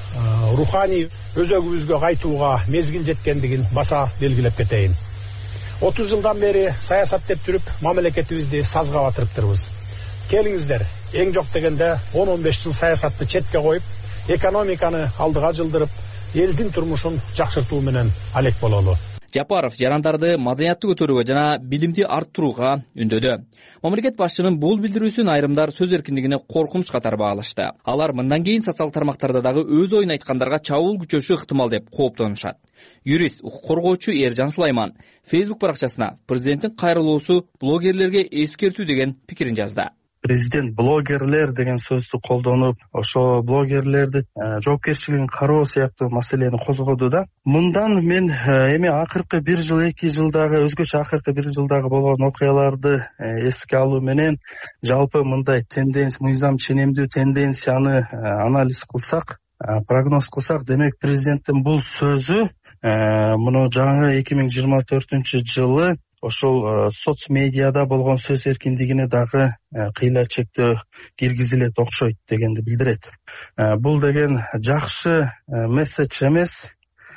руханий өзөгүбүзгө кайтууга мезгил жеткендигин баса белгилеп кетейин. отуз жылдан бери саясат деп жүрүп, мамлекетибизди сазга батырыптырбыз. Келиңиздер, эң жок дегенде он он беш жыл саясатты четке коюп, экономиканы алдыга жылдырып, элдин турмушун жакшыртуу менен алек бололу. Жапаров жарандарды маданиятты көтөрүүгө жана билимди арттырууга үндөдү. Мамлекет башчынын бул билдирүүсүн айрымдар сөз эркиндигине коркунуч катары баалашты. Алар мындан кийин социалдык тармактарда дагы өз оюн айткандарга чабуул күчөшү ыктымал деп кооптонушат. Юрист, укук коргоочу Эржан Сулайман Facebook баракчасына президенттин кайрылуусу блогерлерге эскертүү деген пикирин жазды. Президент блогерлер деген сөздү колдонуп, ошо блогерлерди жоопкерчилигин кароо сыяктуу маселени козгоду да. Мындан мен эми акыркы бир жыл, эки жылдагы өзгөчө акыркы бир жылдагы болгон окуяларды эске алуу менен жалпы мындай тенденция, мыйзам ченемдүү тенденцияны анализ кылсак, прогноз кылсак, демек президенттин бул сөзү муну жаңы эки миң жыйырма төртүнчү жылы ошол соц медиада болгон сөз эркиндигине дагы кыйла чектөө киргизилет окшойт дегенди билдирет. Бул деген жакшы месседж эмес.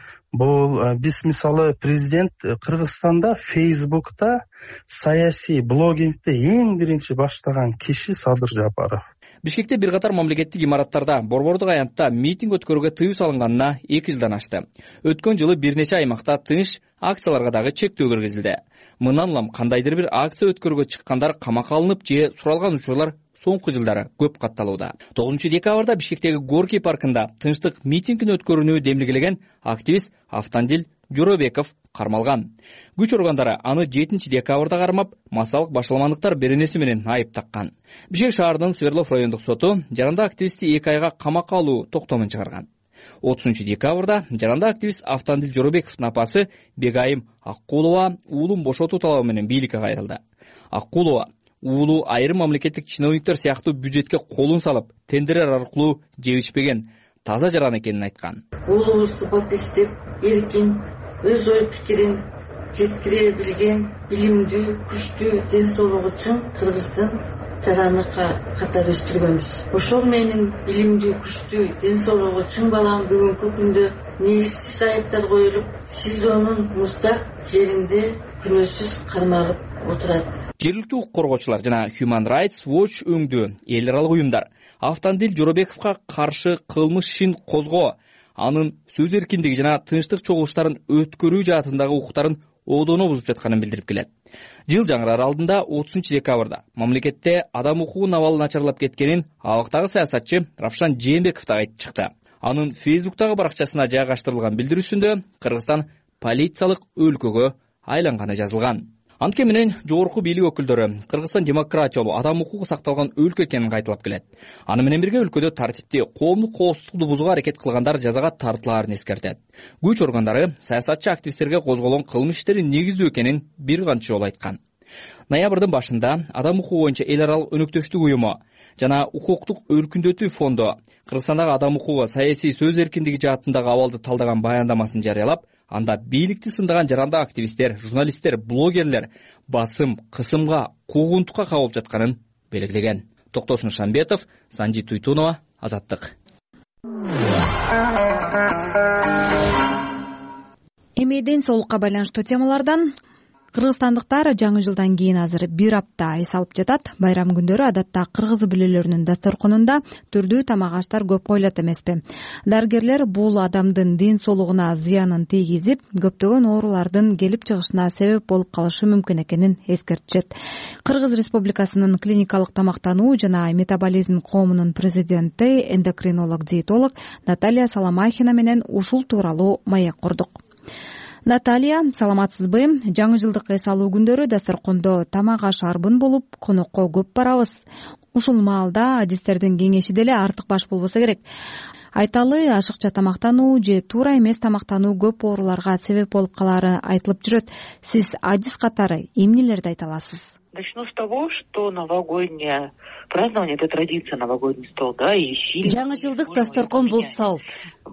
Бул биз мисалы президент Кыргызстанда Facebook'та саясий блогингди эң биринчи баштаган киши Садыр Жапаров. Бишкекте бир катар мамлекеттик имараттарда борбордук аянтта митинг өткөрүүгө тыюу салынганына эки жылдан ашты. Өткөн жылы бир нече аймакта тыныч акцияларга дагы чектөө киргизилди. Мындан улам кандайдыр бир акция өткөрүүгө чыккандар камакка алынып же суралган учурлар соңку жылдары көп катталууда. тогузунчу декабрда Бишкектеги Горький паркында тынчтык митингин өткөрүүнү демилгелеген активист Автандил Жоробеков кармалган. Күч органдары аны жетинчи декабрда кармап, массалык башаламандыктар беренеси менен айып таккан. Бишкек шаарынын Свердлов райондук соту жаранда активистти эки айга камакка алуу токтомун чыгарган. отузунчу декабрда жаранда активист Автандил Жоробековдун апасы Бегайым Аккулова уулун бошотуу талабы менен бийликке кайрылды. Аккулова уулу айрым мамлекеттик чиновниктер сыяктуу бюджетке колун салып, тендерлер аркылуу жеп ичпеген, таза жаран экенин айткан. Уулубузду попистеп, эркин, өз ой пикирин жеткире билген, билимдүү, күчтүү, ден соолугу чың Кыргыздын жараны катар өстүргөнбүз. Ошол менен билимдүү, күчтүү, ден соолугу чың балам бүгүнкү күндө негизсиз айыптар коюлуп, СИЗОнун муздак жеринде күнөөсүз кармалып отурат. Жергиликтүү укук коргоочулар жана Human Rights Watch өңдүү эл аралык уюмдар Автандил Жоробековго каршы кылмыш ишин козгоо, анын сөз эркиндиги жана тынчтык чогулуштарын өткөрүү жаатындагы укуктарын одоно бузуп жатканын билдирип келет. Жыл жаңырар алдында отузунчу декабрда мамлекетте адам укугунун абалы начарлап кеткенин абактагы саясатчы Равшан Жээнбеков да айтып чыкты. Анын Facebook'тагы баракчасына жайгаштырылган билдирүүсүндө Кыргызстан полициялык өлкөгө айланганы жазылган. Антке менен жогорку бийлик өкүлдөрү Кыргызстан демократиялуу адам укугу сакталган өлкө экенин кайталап келет. Аны менен бирге өлкөдө тартипти, коомдук коопсуздукту бузууга аракет кылгандар жазага тартылаарын эскертет. Күч органдары саясатчы активисттерге козголгон кылмыш иштери негиздүү экенин бир канча жолу айткан. Ноябрдын башында адам укугу боюнча эл аралык өнөктөштүк уюму жана укуктук өркүндөтүү фонду Кыргызстандагы адам укугу саясий сөз эркиндиги жаатындагы абалды талдаган баяндамасын жарыялап, анда бийликти сындаган жаранда активисттер, журналисттер, блогерлер басым, кысымга, куугунтукка кабылып жатканын белгилеген. Токтосун Шамбетов, Санжи Туйтунова, Азаттык. Эми ден соолукка байланыштуу темалардан кыргызстандыктар жаңы жылдан кийин азыр бир апта эс алып жатат. Байрам күндөрү адатта кыргыз бүлөлөрүнүн дасторконунда түрдүү тамак аштар көп коюлат эмеспи. Дарыгерлер бул адамдын ден соолугуна зыянын тийгизип, көптөгөн оорулардын келип чыгышына себеп болуп калышы мүмкүн экенин эскертишет. Кыргыз Республикасынын клиникалык тамактануу жана метаболизм коомунун президенти, эндокринолог диетолог Наталья Саламахина менен ушул тууралуу маек курдук. Наталья, саламатсызбы? Жаңы жылдык эс алуу күндөрү дасторкондо тамак аш арбын болуп, конокко көп барабыз. Ушул маалда адистердин кеңеши деле артык баш болбосо керек. айталы ашыкча тамактануу же туура эмес тамактануу көп ооруларга себеп болуп калаары айтылып жүрөт. Сиз адис катары эмнелерди айта аласыз? Начну с того, что новогоднее празднование — это традиция, новогодний стол, да, и сильно... Жаңы жылдык дасторкон бул салт.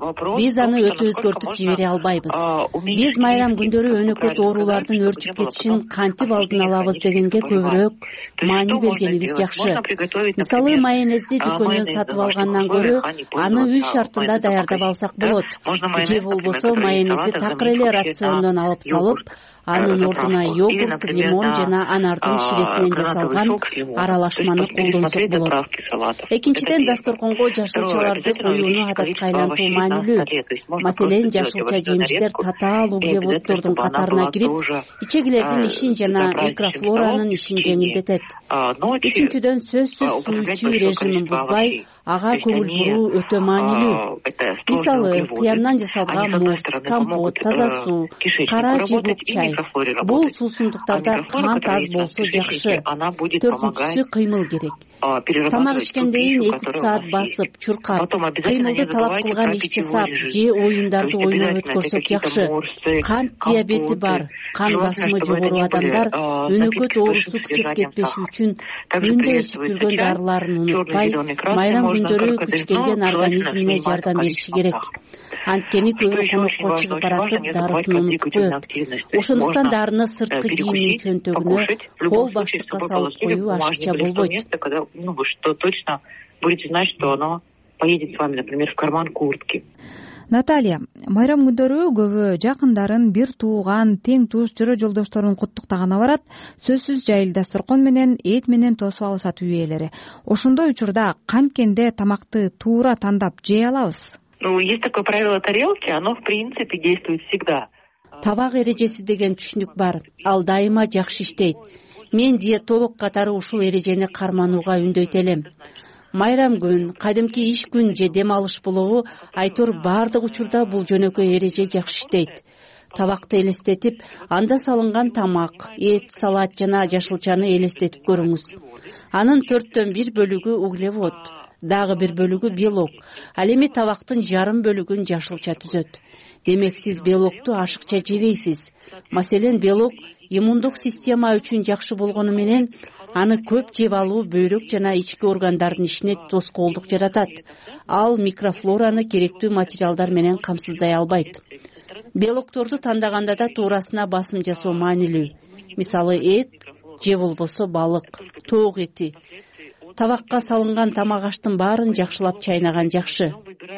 Биз аны өтө өзгөртүп жибере албайбыз. Биз майрам күндөрү өнөкөт оорулардын өрчүп кетишин кантип алдын алабыз дегенге көбүрөөк маани бергенибиз жакшы. Мисалы, майонезди дүкөндөн сатып алгандан көрө аны үй шартында даярдап алсак болот. Же болбосо майонезди такыр эле рациондон алып салып, анын ордуна йогурт, лимон жана анардын ширеснен жасалган аралашманы колдонсок болот. Экинчиден, дасторконго жашылчаларды коюуну адатка айлантуу маанилүү. Маселен, жашылча жемиштер татаал углеводдордун катарына кирип, ичегилердин ишин жана микрофлоранын ишин жеңилдетет. Үчүнчүдөн, сөзсүз суу ичүү режимин бузбай, ага көңүл буруу өтө маанилүү. Мисалы, кыямдан жасалган муз, компот, таза суу, кара жигук чай. Бул суусундуктарда кант аз болсо жакшы. Төртүнчүсү, кыймыл керек. Тамак ичкенден эки үч саат басып, чуркап, кыймылды талап кылган иш жасап, же оюндарды ойноп өткөрсөк жакшы. Кант диабети бар, кан басымы жогору адамдар өнөкөт оорусу күчөп кетпеши үчүн күндө ичип жүргөн дарыларын унутпай, майрам күндөрү күч келген организмине жардам бериши керек. Анткени көбү конокко чыгып баратып, дарысын унутуп коет. Ошондуктан дарыны сырткы кийимдин чөнтөгүнө, кол баштыкка салып коюу ашыкча болбойт. Ну, вы что точно будете знать, что оно поедет с вами, например, в карман куртки. Наталья, майрам күндөрү көбү жакындарын, бир тууган, тең туш, жөрө жолдошторун куттуктаганы барат. Сөзсүз жайыл дасторкон менен, эт менен тосуп алышат үй ээлери. Ошондой учурда канткенде тамакты туура тандап жей алабыз? Ну, есть такое правило тарелки, оно в принципе действует всегда. Табак эрежеси деген түшүнүк бар. Ал дайыма жакшы иштейт. Мен диетолог катары ушул эрежени карманууга үндөйт элем. Майрам күн, кадимки иш күн же дем алыш болобу, айтор баардык учурда бул жөнөкөй эреже жакшы иштейт. Табакты элестетип, анда салынган тамак, эт, салат жана жашылчаны элестетип көрүңүз. Анын төрттөн бир бөлүгү углевод, дагы бир бөлүгү белок. Ал эми табактын жарым бөлүгүн жашылча түзөт. Демек, сиз белокту ашыкча жебейсиз. Маселен, белок иммундук система үчүн жакшы болгону менен аны көп жеп алуу бөйрөк жана ички органдардын ишине тоскоолдук жаратат. Ал микрофлораны керектүү материалдар менен камсыздай албайт. Белокторду тандаганда да туурасына басым жасоо маанилүү. Мисалы, эт же болбосо балык, тоок эти. Табакка салынган тамак аштын баарын жакшылап чайнаган жакшы.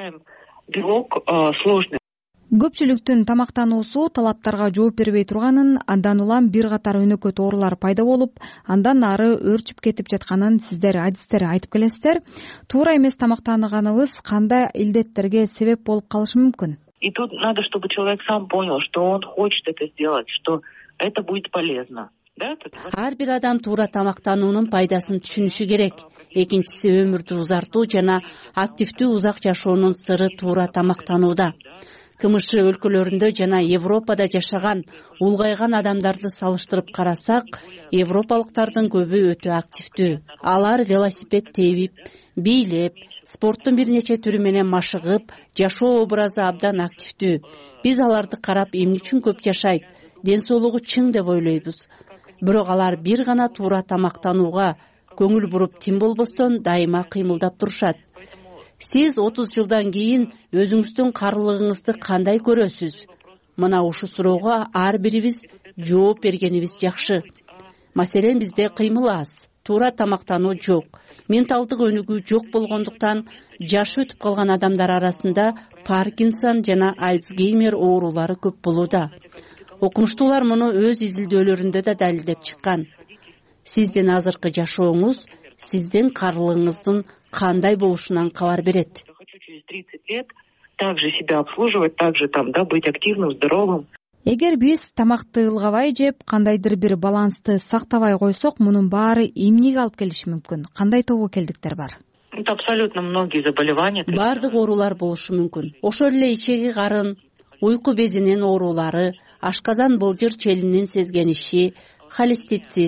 Белок сложный. Көпчүлүктүн тамактануусу талаптарга жооп бербей турганын, андан улам бир катар өнөкөт оорулар пайда болуп, андан ары өөрчүп кетип жатканын сиздер адистер айтып келесиздер. Туура эмес тамактанганыбыз кандай илдеттерге себеп болуп калышы мүмкүн? И тут надо, чтобы человек сам понял, что он хочет это сделать, что это будет полезно. Ар бир адам туура тамактануунун пайдасын түшүнүшү керек. Экинчиси, өмүрдү узартуу жана активдүү узак жашоонун сыры туура тамактанууда. КМШ өлкөлөрүндө жана Европада жашаган, улгайган адамдарды салыштырып карасак, европалыктардын көбү өтө активдүү. Алар велосипед тебип, бийлеп, спорттун бир нече түрү менен машыгып, жашоо образы абдан активдүү. Биз аларды карап, эмне үчүн көп жашайт, ден соолугу чың деп ойлойбуз. Бирок алар бир гана туура тамактанууга көңүл буруп, тим болбостон дайыма кыймылдап турушат. Сиз отуз жылдан кийин өзүңүздүн карлыгыңызды кандай көрөсүз? Мына ушу суроого ар бирибиз жооп бергенибиз жакшы. Маселен, бизде кыймыл аз, туура тамактануу жок, менталдык өнүгүү жок болгондуктан жашы өтүп калган адамдар арасында Паркинсон жана Альцгеймер оорулары көп болууда. Окумуштуулар муну өз изилдөөлөрүндө да далилдеп чыккан. Сиздин азыркы жашооңуз сиздин карлыгыңыздын кандай болушунан кабар берет. Через тридцать лет также себя обслуживать, также там, да, быть активным, здоровым. Эгер биз тамакты ылгабай жеп, кандайдыр бир балансты сактабай койсок, мунун баары эмнеге алып келиши мүмкүн? Кандай тобокелдиктер бар? Это абсолютно многие заболевания. Бардык оорулар болушу мүмкүн. Ошол эле ичеги карын, уйку безинин оорулары, ашказан былжыр челинин сезгениши, холестицит,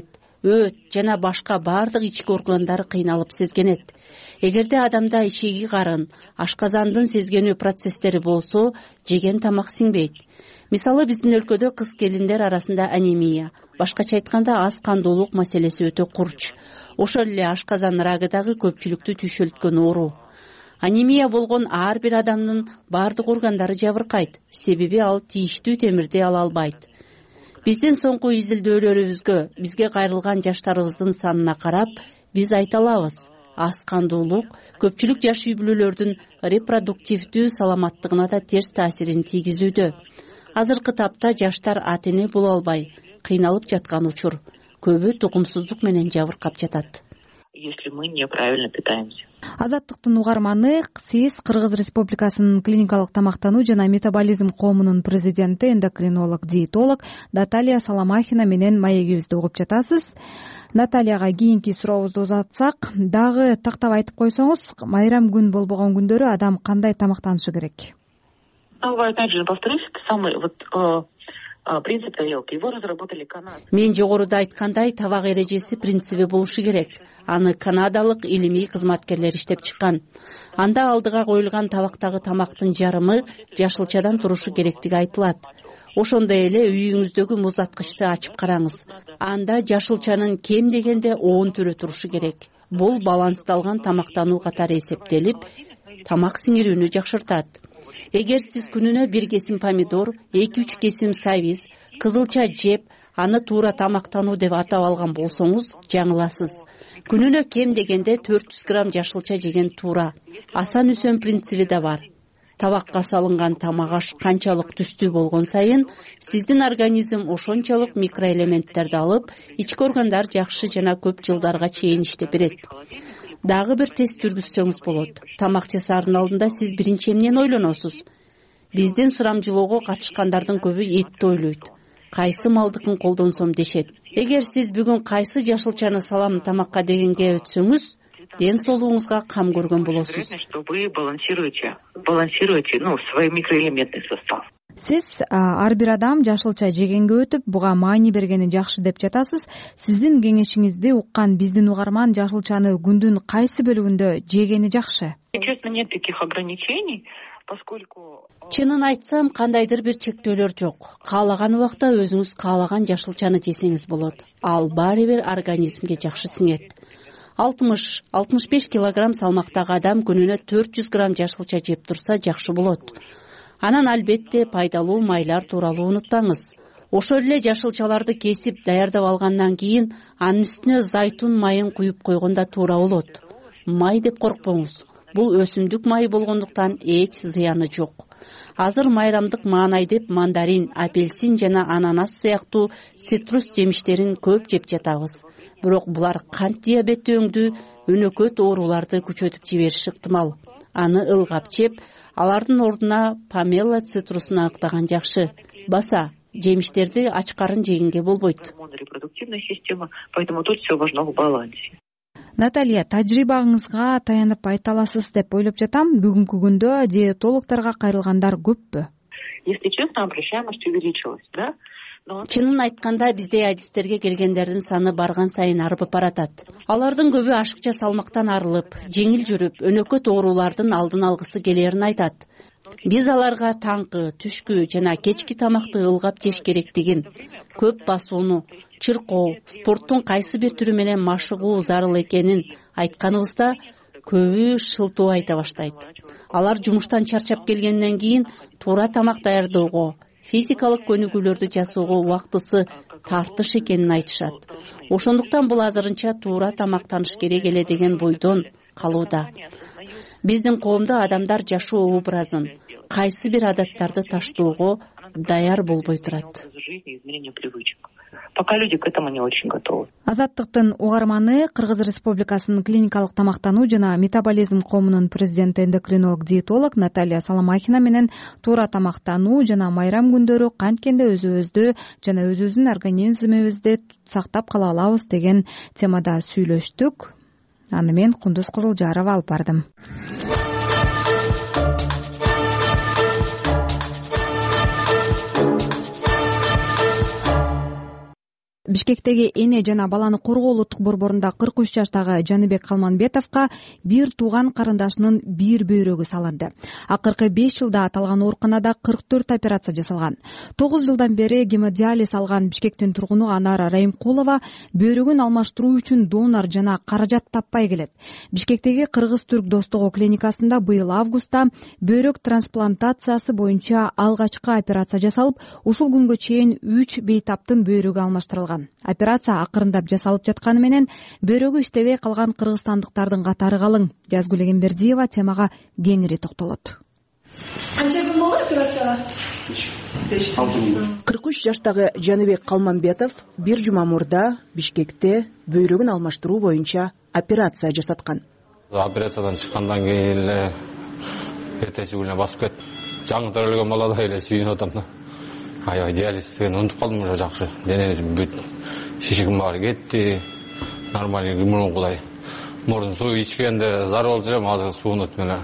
өт жана башка баардык ички органдары кыйналып сезгенет. Эгерде адамда ичеги карын, ашказандын сезгенүү процесстери болсо, жеген тамак сиңбейт. Мисалы биздин өлкөдө кыз келиндер арасында анемия, башкача айтканда аз кандуулук маселеси өтө курч. Ошол эле ашказан рагы дагы көпчүлүктү түйшөлткөн оору. Анемия болгон ар бир адамдын баардык органдары жабыркайт, себеби ал тийиштүү темирди ала албайт. Биздин соңку изилдөөлөрүбүзгө, бизге кайрылган жаштарыбыздын санына карап, биз айта алабыз: аз кандуулук көпчүлүк жаш үй бүлөлөрдүн репродуктивдүү саламаттыгына да терс таасирин тийгизүүдө. Азыркы тапта жаштар ата эне боло албай кыйналып жаткан учур. Көбү тукумсуздук менен жабыркап жатат. Если мы неправильно питаемся. Азаттыктын угарманы, сиз Кыргыз Республикасынын клиникалык тамактануу жана метаболизм коомунун президенти, эндокринолог, диетолог Наталья Соломахина менен маегибизди угуп жатасыз. Натальяга кийинки сурообузду узатсак, дагы тактап айтып койсоңуз, майрам күн болбогон күндөрү адам кандай тамактанышы керек? Опять же, повторюсь, это самый вот принцип тарелки. Его разработали канадцы. Мен жогоруда айткандай, табак эрежеси принциби болушу керек. Аны канадалык илимий кызматкерлер иштеп чыккан. Анда алдыга коюлган табактагы тамактын жарымы жашылчадан турушу керектиги айтылат. Ошондой эле үйүңүздөгү муздаткычты ачып караңыз. Анда жашылчанын кем дегенде он түрү турушу керек. Бул балансталган тамактануу катары эсептелип, тамак сиңирүүнү жакшыртат. Эгер сиз күнүнө бир кесим помидор, эки-үч кесим сабиз, кызылча жеп, аны туура тамактануу деп атап алган болсоңуз, жаңыласыз. Күнүнө кем дегенде төрт жүз грамм жашылча жеген туура. Асан Үсөн принциби да бар. Табакка салынган тамак аш канчалык түстүү болгон сайын, сиздин организм ошончолук микроэлементтерди алып, ички органдар жакшы жана көп жылдарга чейин иштеп берет. Дагы бир тест жүргүзсөңүз болот. Тамак жасаардын алдында сиз биринчи эмнени ойлоносуз? Биздин сурамжылоого катышкандардын көбү этти ойлойт. Кайсы малдыкын колдонсом дешет. Эгер сиз бүгүн кайсы жашылчаны салам тамакка дегенге өтсөңүз, ден соолугуңузга кам көргөн болосуз. Вы балансируете, балансируете, ну, свой микроэлементный состав. Сиз ар бир адам жашылча жегенге өтүп, буга маани бергени жакшы деп жатасыз. Сиздин кеңешиңизди уккан биздин угарман жашылчаны күндүн кайсы бөлүгүндө жегени жакшы? Честно, нет таких ограничений, поскольку... Чынын айтсам, кандайдыр бир чектөөлөр жок. Каалаган убакта өзүңүз каалаган жашылчаны жесеңиз болот. Ал баары бир организмге жакшы сиңет. алтымыш алтымыш беш килограмм салмактагы адам күнүнө төрт жүз грамм жашылча жеп турса жакшы болот. Анан албетте пайдалуу майлар тууралуу унутпаңыз. Ошол эле жашылчаларды кесип даярдап алгандан кийин анын үстүнө зайтун майын куюп койгондо туура болот. Май деп коркпоңуз. Бул өсүмдүк майы болгондуктан эч зыяны жок. Азыр майрамдык маанай деп мандарин, апельсин жана ананас сыяктуу цитрус жемиштерин көп жеп жатабыз. Бирок булар кант диабети өңдүү өнөкөт ооруларды күчөтүп жибериши ыктымал. Аны ылгап жеп, алардын ордуна помело цитрусун аныктаган жакшы. Баса, жемиштерди ач карын жегенге болбойт. Репродуктивная система, поэтому тут все должно в балансе. Наталья, тажрыйбаңызга таянып айта аласыз деп ойлоп жатам. Бүгүнкү күндө диетологторго кайрылгандар көппү? Если честно, обращаемость увеличилась, да? Чынын айтканда биздей адистерге келгендердин саны барган сайын арбып баратат. Алардын көбү ашыкча салмактан арылып, жеңил жүрүп, өнөкөт оорулардын алдын алгысы келерин айтат. Биз аларга таңкы, түшкү жана кечки тамакты ылгап жеш керектигин, көп басууну, чыркоо, спорттун кайсы бир түрү менен машыгуу зарыл экенин айтканыбызда көбү шылтоо айта баштайт. Алар жумуштан чарчап келгенден кийин туура тамак даярдоого, физикалык көнүгүүлөрдү жасоого убактысы тартыш экенин айтышат. Ошондуктан бул азырынча туура тамактаныш керек эле деген бойдон калууда. Биздин коомдо адамдар жашоо образын, кайсы бир адаттарды таштоого даяр болбой турат. Пока люди к этому не очень готовы. Азаттыктын угарманы, Кыргыз Республикасынын клиникалык тамактануу жана метаболизм коомунун президенти, эндокринолог, диетолог Наталья Соломахина менен туура тамактануу жана майрам күндөрү канткенде өзүбүздү жана өзүбүздүн организмибизди сактап кала алабыз деген темада сүйлөштүк. Аны мен Кундуз Кызылжарова алып бардым. Бишкектеги эне жана баланы коргоо улуттук борборунда кырк үч жаштагы Жаныбек Калманбетовго бир тууган карындашынын бир бөйрөгү салынды. Акыркы беш жылда аталган ооруканада кырк төрт операция жасалган. тогуз жылдан бери гемодиализ алган Бишкектин тургуну Анара Райымкулова бөйрөгүн алмаштыруу үчүн донор жана каражат таппай келет. Бишкектеги Кыргыз-Түрк достугу клиникасында быйыл августта бөйрөк трансплантациясы боюнча алгачкы операция жасалып, ушул күнгө чейин үч бейтаптын бөйрөгү алмаштырылган. Операция акырындап жасалып жатканы менен бөйрөгү иштебей калган кыргызстандыктардын катары калың. Жазгүл Эгембердиева темага кеңири токтолот. Канча күн болду операцияга? кырк үч жаштагы Жаныбек Калманбетов бир жума мурда Бишкекте бөйрөгүн алмаштыруу боюнча операция жасаткан. Операциядан чыккандан кийин эле эртеси күнү басып кетти. Жаңы төрөлгөн баладай эле сүйүнүп атам да. Аябай диализден унутуп калдым уже жакшы. Денем бүт шишигим баары кетти. Нормалдуу мурункудай. Мурун суу ичкенде зар болчу элем, азыр суунут менен.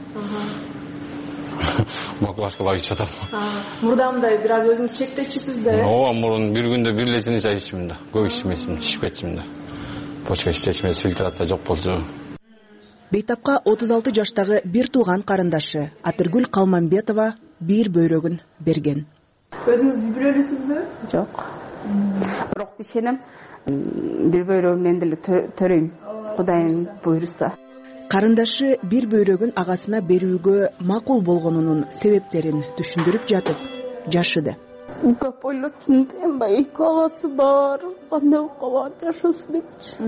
Баклашкалап ичип атам. Мурдамдай бир аз өзүңүз чектечисиз да? Ооба, мурун бир күндө бир лечени чай иччимин да. Көп ичмесин, ичип кетчимин да. Почка ичечмес, фильтрат да жок болчу. Бейтапка отуз алты жаштагы бир тууган карындашы Атыргүл Калманбетова бир бөйрөгүн берген. Өзүңүз үй бересизби? Жок. Бирок ишенем, бир бөйрөгүн мен деле төрөйм. Кудайым буйруса. Карындашы бир бөйрөгүн агасына берүүгө макул болгонунун себептерин түшүндүрүп жатып жашыды. Көп ойлотчумун, эмбай эки агасы бар, кандай болуп калат жашоосу депчи.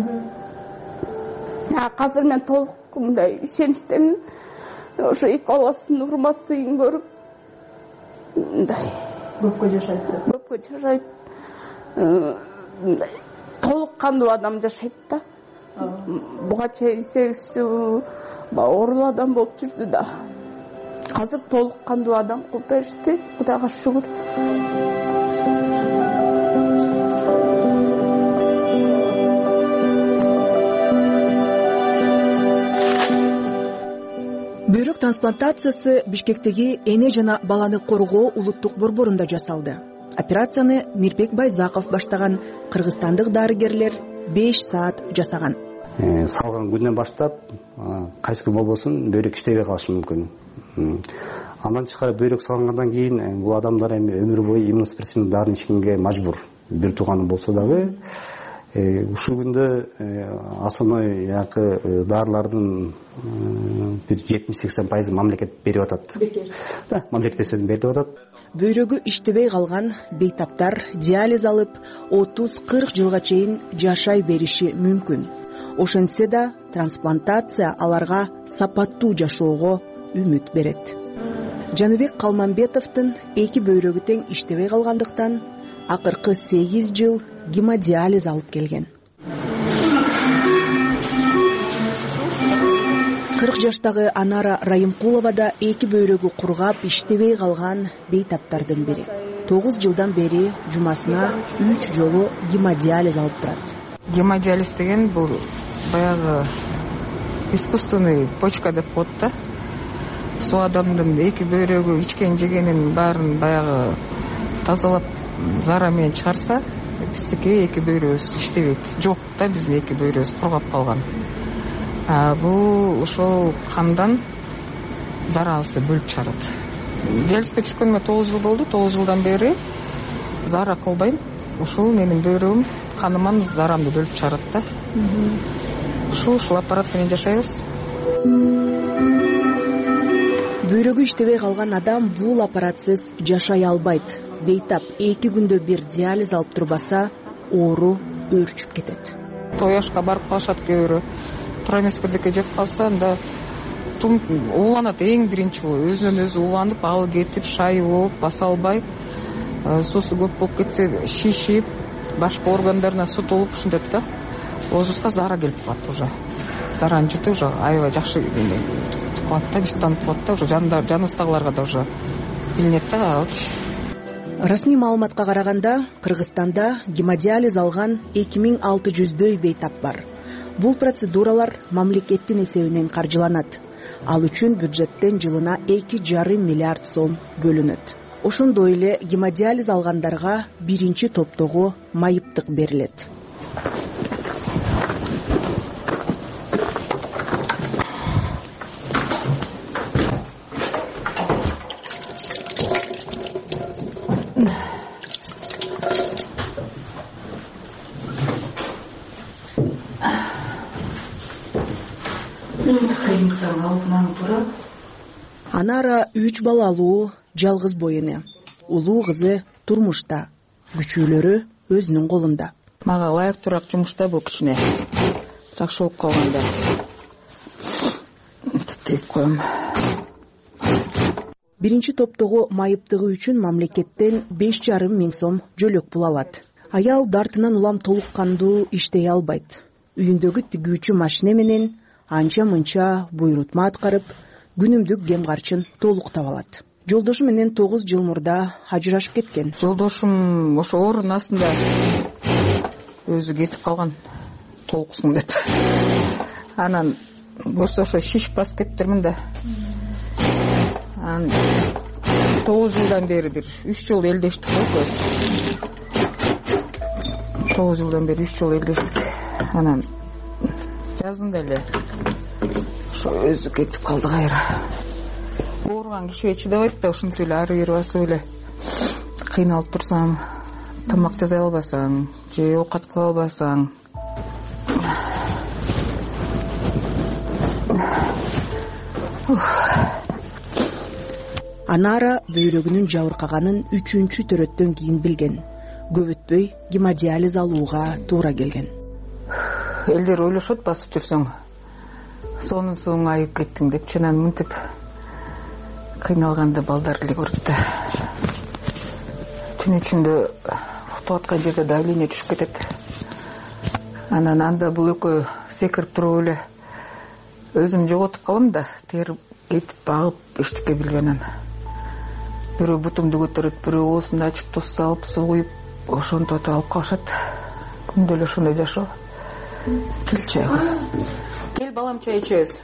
Азыр мен толук мындай ишеничтемин. Ошо эки баласын урматсыйын көрүп, мындай көпкө жашайт. Көпкө жашайт. Толук кандуу адам жашайт да. Буга чейин сегиз жыл оорулуу адам болуп жүрдү да. Азыр толук кандуу адам кылып беришти. Кудайга шүгүр. Бөйрөк трансплантациясы Бишкектеги эне жана баланы коргоо улуттук борборунда жасалды. Операцияны Мирбек Байзаков баштаган кыргызстандык дарыгерлер беш саат жасаган. Салган күндөн баштап кайсы күн болбосун бөйрөк иштебей калышы мүмкүн. Андан тышкары бөйрөк салгандан кийин бул адамдар эми өмүр бою иммуносупрессивный дарын ичкенге мажбур. Бир тууганы болсо дагы ушул күндө основной жакы дарылардын бир жетимиш сексен пайызы мамлекет берип атат. Да, мамлекет эсебинен берип атат. Бөйрөгү иштебей калган бейтаптар диализ алып отуз кырк жылга чейин жашай бериши мүмкүн. Ошентсе да трансплантация аларга сапаттуу жашоого үмүт берет. Жаныбек Калманбетовдун эки бөйрөгү тең иштебей калгандыктан акыркы сегиз жыл гемодиализ алып келген. кырк жаштагы Анара Райымкулова да эки бөйрөгү кургап иштебей калган бейтаптардын бири. тогуз жылдан бери жумасына үч жолу гемодиализ алып турат. Гемодиализ деген бул баягы искусственный почка деп коет да. Сол адамдын эки бөйрөгү ичкен жегенин баарын баягы тазалап зара менен чыгарса, биздики эки бөйрөгүбүз иштебейт. Жок да, биздин эки бөйрөгүбүз кургап калган. А бул ошол кандан зарабызды бөлүп чыгарат. Диализге жүргөнүмө тогуз жыл болду. тогуз жылдан бери зара кылбайм. Ушул менин бөйрөгүм каныман зарамды бөлүп чыгарат да. Ушул ушул аппарат менен жашайбыз. Бөйрөгү иштебей калган адам бул аппаратсыз жашай албайт. Бейтап эки күндө бир диализ алып турбаса, оору өөрчүп кетет. Тояшка барып калышат кээ бирөө. Туура эмес бирдеке жеп калса, анда ууланат эң биринчи бул. Өзүнөн өзү ууланып, ал кетип, шайып болуп, баса албай, суусу көп болуп кетсе шишип, башка органдарына суу толуп ушинтет да. Озуска зара келип калат уже. Заранын жыты уже аябай жакшы кылат да, биз таанып калат да, уже жаныбыздагыларга да уже билинет да алчы. Расмий маалыматка караганда, Кыргызстанда гемодиализ алган эки миң алты жүздөй бейтап бар. Бул процедуралар мамлекеттин эсебинен каржыланат. Ал үчүн бюджеттен жылына эки жарым миллиард сом бөлүнөт. ошондой эле гемодиализ алгандарга биринчи топтогу майыптык берилет. Анара үч балалуу, жалгыз боюне. Улуу кызы турмушта, күчүүлөрү өзүнүн колунда. Мага ылайык турак жумушта бул кичине жакшы болуп калганда. Тип коем. Биринчи топтогу майыптыгы үчүн мамлекеттен беш жарым миң сом жөлөк пул алат. Аял дартынан улам толук кандуу иштей албайт. Үйүндөгү тигүүчү машине менен анча мынча буйрутма аткарып, күнүмдүк кем карчын толуктап алат. Жолдошу менен тогуз жыл мурда ажырашып кеткен. Жолдошум ошо оорунун астында өзү кетип калган, толуксуң деп. Анан көрсө ошо шишип басып кетиптирмин да. Анан тогуз жылдан бери бир үч жолу элдештик экөөбүз. тогуз жылдан бери үч жолу элдештик. Анан жазында эле ошо өзү кетип калды кайра. Ооруган кишиге чыдабайт да, ушинтип эле ары бери басып эле кыйналып турсам, тамак жасай албасаң, же оокат кыла албасаң. Анара бөйрөгүнүн жабыркаганын үчүнчү төрөттөн кийин билген. Көп өтпөй гемодиализ алууга туура келген. Элдер ойлошот, басып жүрсөң сонун соң айып кеттиң деп, чынан мынтип кыйналганда балдар эле көрөт да. Түн ичинде уктап аткан жерде давление түшүп кетет. Анан анда бул экөө секирип туруп эле өзүм жоготуп калам да, терип кетип багып эчтеке билбенен. Бирөө бутумду көтөрүп, бирөө оозун ачып, туз салып, суу куюп, ошентип алып калышат. Күндө эле ошондой жашоо. Кел чайга. Кел балам, чай ичебиз.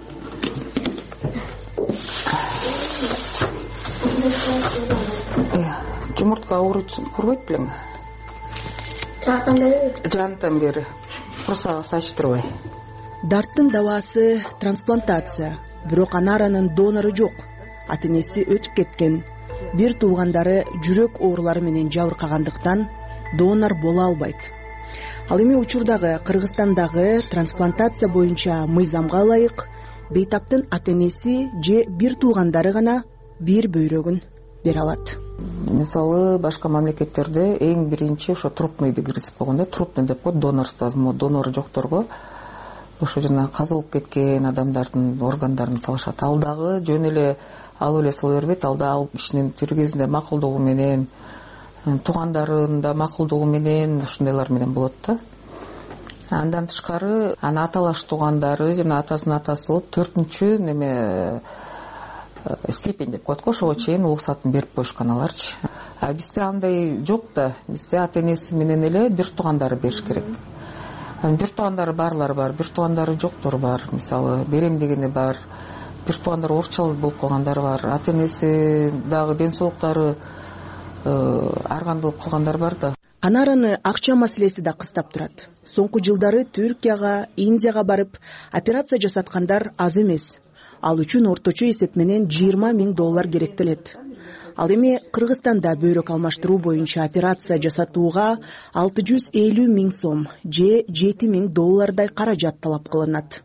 Жумуртка курбайт белең? Жактан бери? Жантан бери. Курсагы сачтырбай. Дарттын дабаасы трансплантация. Бирок Анаранын донору жок. Ата-энеси өтүп кеткен. Бир туугандары жүрөк оорулары менен жабыркагандыктан донор боло албайт. Ал эми учурдагы Кыргызстандагы трансплантация боюнча мыйзамга ылайык бейтаптын ата-энеси же бир туугандары гана бир бөйрөгүн бере алат. Мисалы, башка мамлекеттерде эң биринчи ошо трупный принцип болгондо, трупный деп коет, донорство, донору жокторго ошо жана каза болуп кеткен адамдардын органдарын салышат. Ал дагы жөн эле алып эле сала бербейт, ал да ал кишинин тирүү кезинде макулдугу менен, туугандарында макулдугу менен, ушундайлар менен болот да. Андан тышкары, аны аталаш туугандары жана атасынын атасы болуп төртүнчү неме степень деп коет го, ошого чейин уруксатын берип коюшкан аларчы. А бизде андай жок да, бизде ата-энеси менен эле бир туугандары бериш керек. Бир туугандары барлар бар, бир туугандары жоктор бар. Мисалы, беремдегени бар, бир туугандары оорчал болуп калгандары бар. Ата-энеси дагы ден соолуктары арган болуп калгандар бар да. Анараны акча маселеси да кыстап турат. Соңку жылдары Түркияга, Индияга барып операция жасаткандар аз эмес. Ал үчүн орточо эсеп менен жыйырма миң доллар керектелет. Ал эми Кыргызстанда бөйрөк алмаштыруу боюнча операция жасатууга алты жүз элүү миң сом же жети миң доллардай каражат талап кылынат.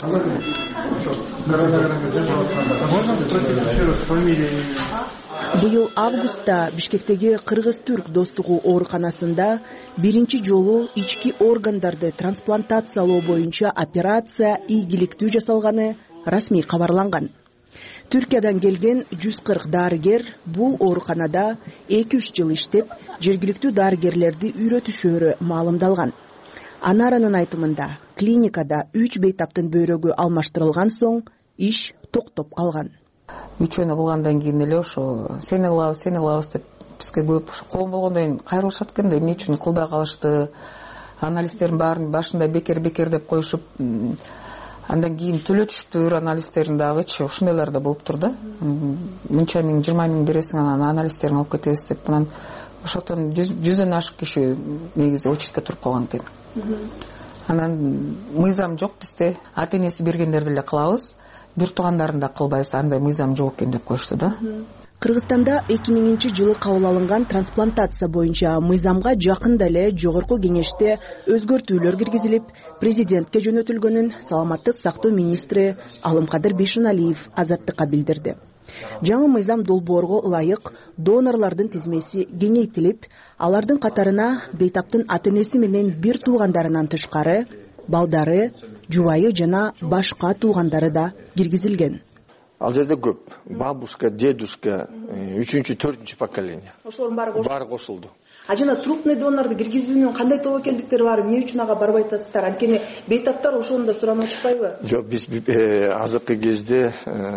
Быйыл августта Бишкектеги Кыргыз-Түрк достугу ооруканасында биринчи жолу ички органдарды трансплантациялоо боюнча операция ийгиликтүү жасалганы расмий кабарланган. Түркиядан келген жүз кырк дарыгер бул ооруканада эки үч жыл иштеп, жергиликтүү дарыгерлерди үйрөтүшөөрү маалымдалган. Анаранын айтымында, клиникада үч бейтаптын бөйрөгү алмаштырылган соң иш токтоп калган. Үчөөнү кылгандан кийин эле ошо сени кылабыз, сени кылабыз деп бизге көп ошо коом болгондон кийин кайрылышат экен да, эмне үчүн кылбай калышты. Анализдердин баарын башында бекер-бекер деп коюшуп, Андан кийин төлө түштүр анализтерин дагычы ушундайлар да болуп турду. Мынча миң жыйырма миң бересиң, анан анализтерин алып кетебиз деп, анан ошондон жүздөн ашык киши негизи очередке туруп калган экен. Анан мыйзам жок бизде, ата энеси бергендерди эле кылабыз, бир туугандарында кылбайбыз, андай мыйзам жок экен деп коюшту да. Кыргызстанда эки миңинчи жылы кабыл алынган трансплантация боюнча мыйзамга жакында эле жогорку кеңеште өзгөртүүлөр киргизилип, президентке жөнөтүлгөнүн саламаттык сактоо министри Алымкадыр Бейшеналиев Азаттыкка билдирди. Жаңы мыйзам долбоорго ылайык донорлордун тизмеси кеңейтилип, алардын катарына бейтаптын ата энеси менен бир туугандарынан тышкары балдары, жубайы жана башка туугандары да киргизилген. Ал жерде көп. Бабушка, дедушка, үчүнчү, төртүнчү поколение. Ошолордун баары кошулду. Баары кошулду. А жана трупный донорду киргизүүнүн кандай тобокелдиктери бар? Эмне үчүн ага барбай атасыздар? Анткени бейтаптар ошону да суранып атышпайбы? Жок, биз азыркы кезде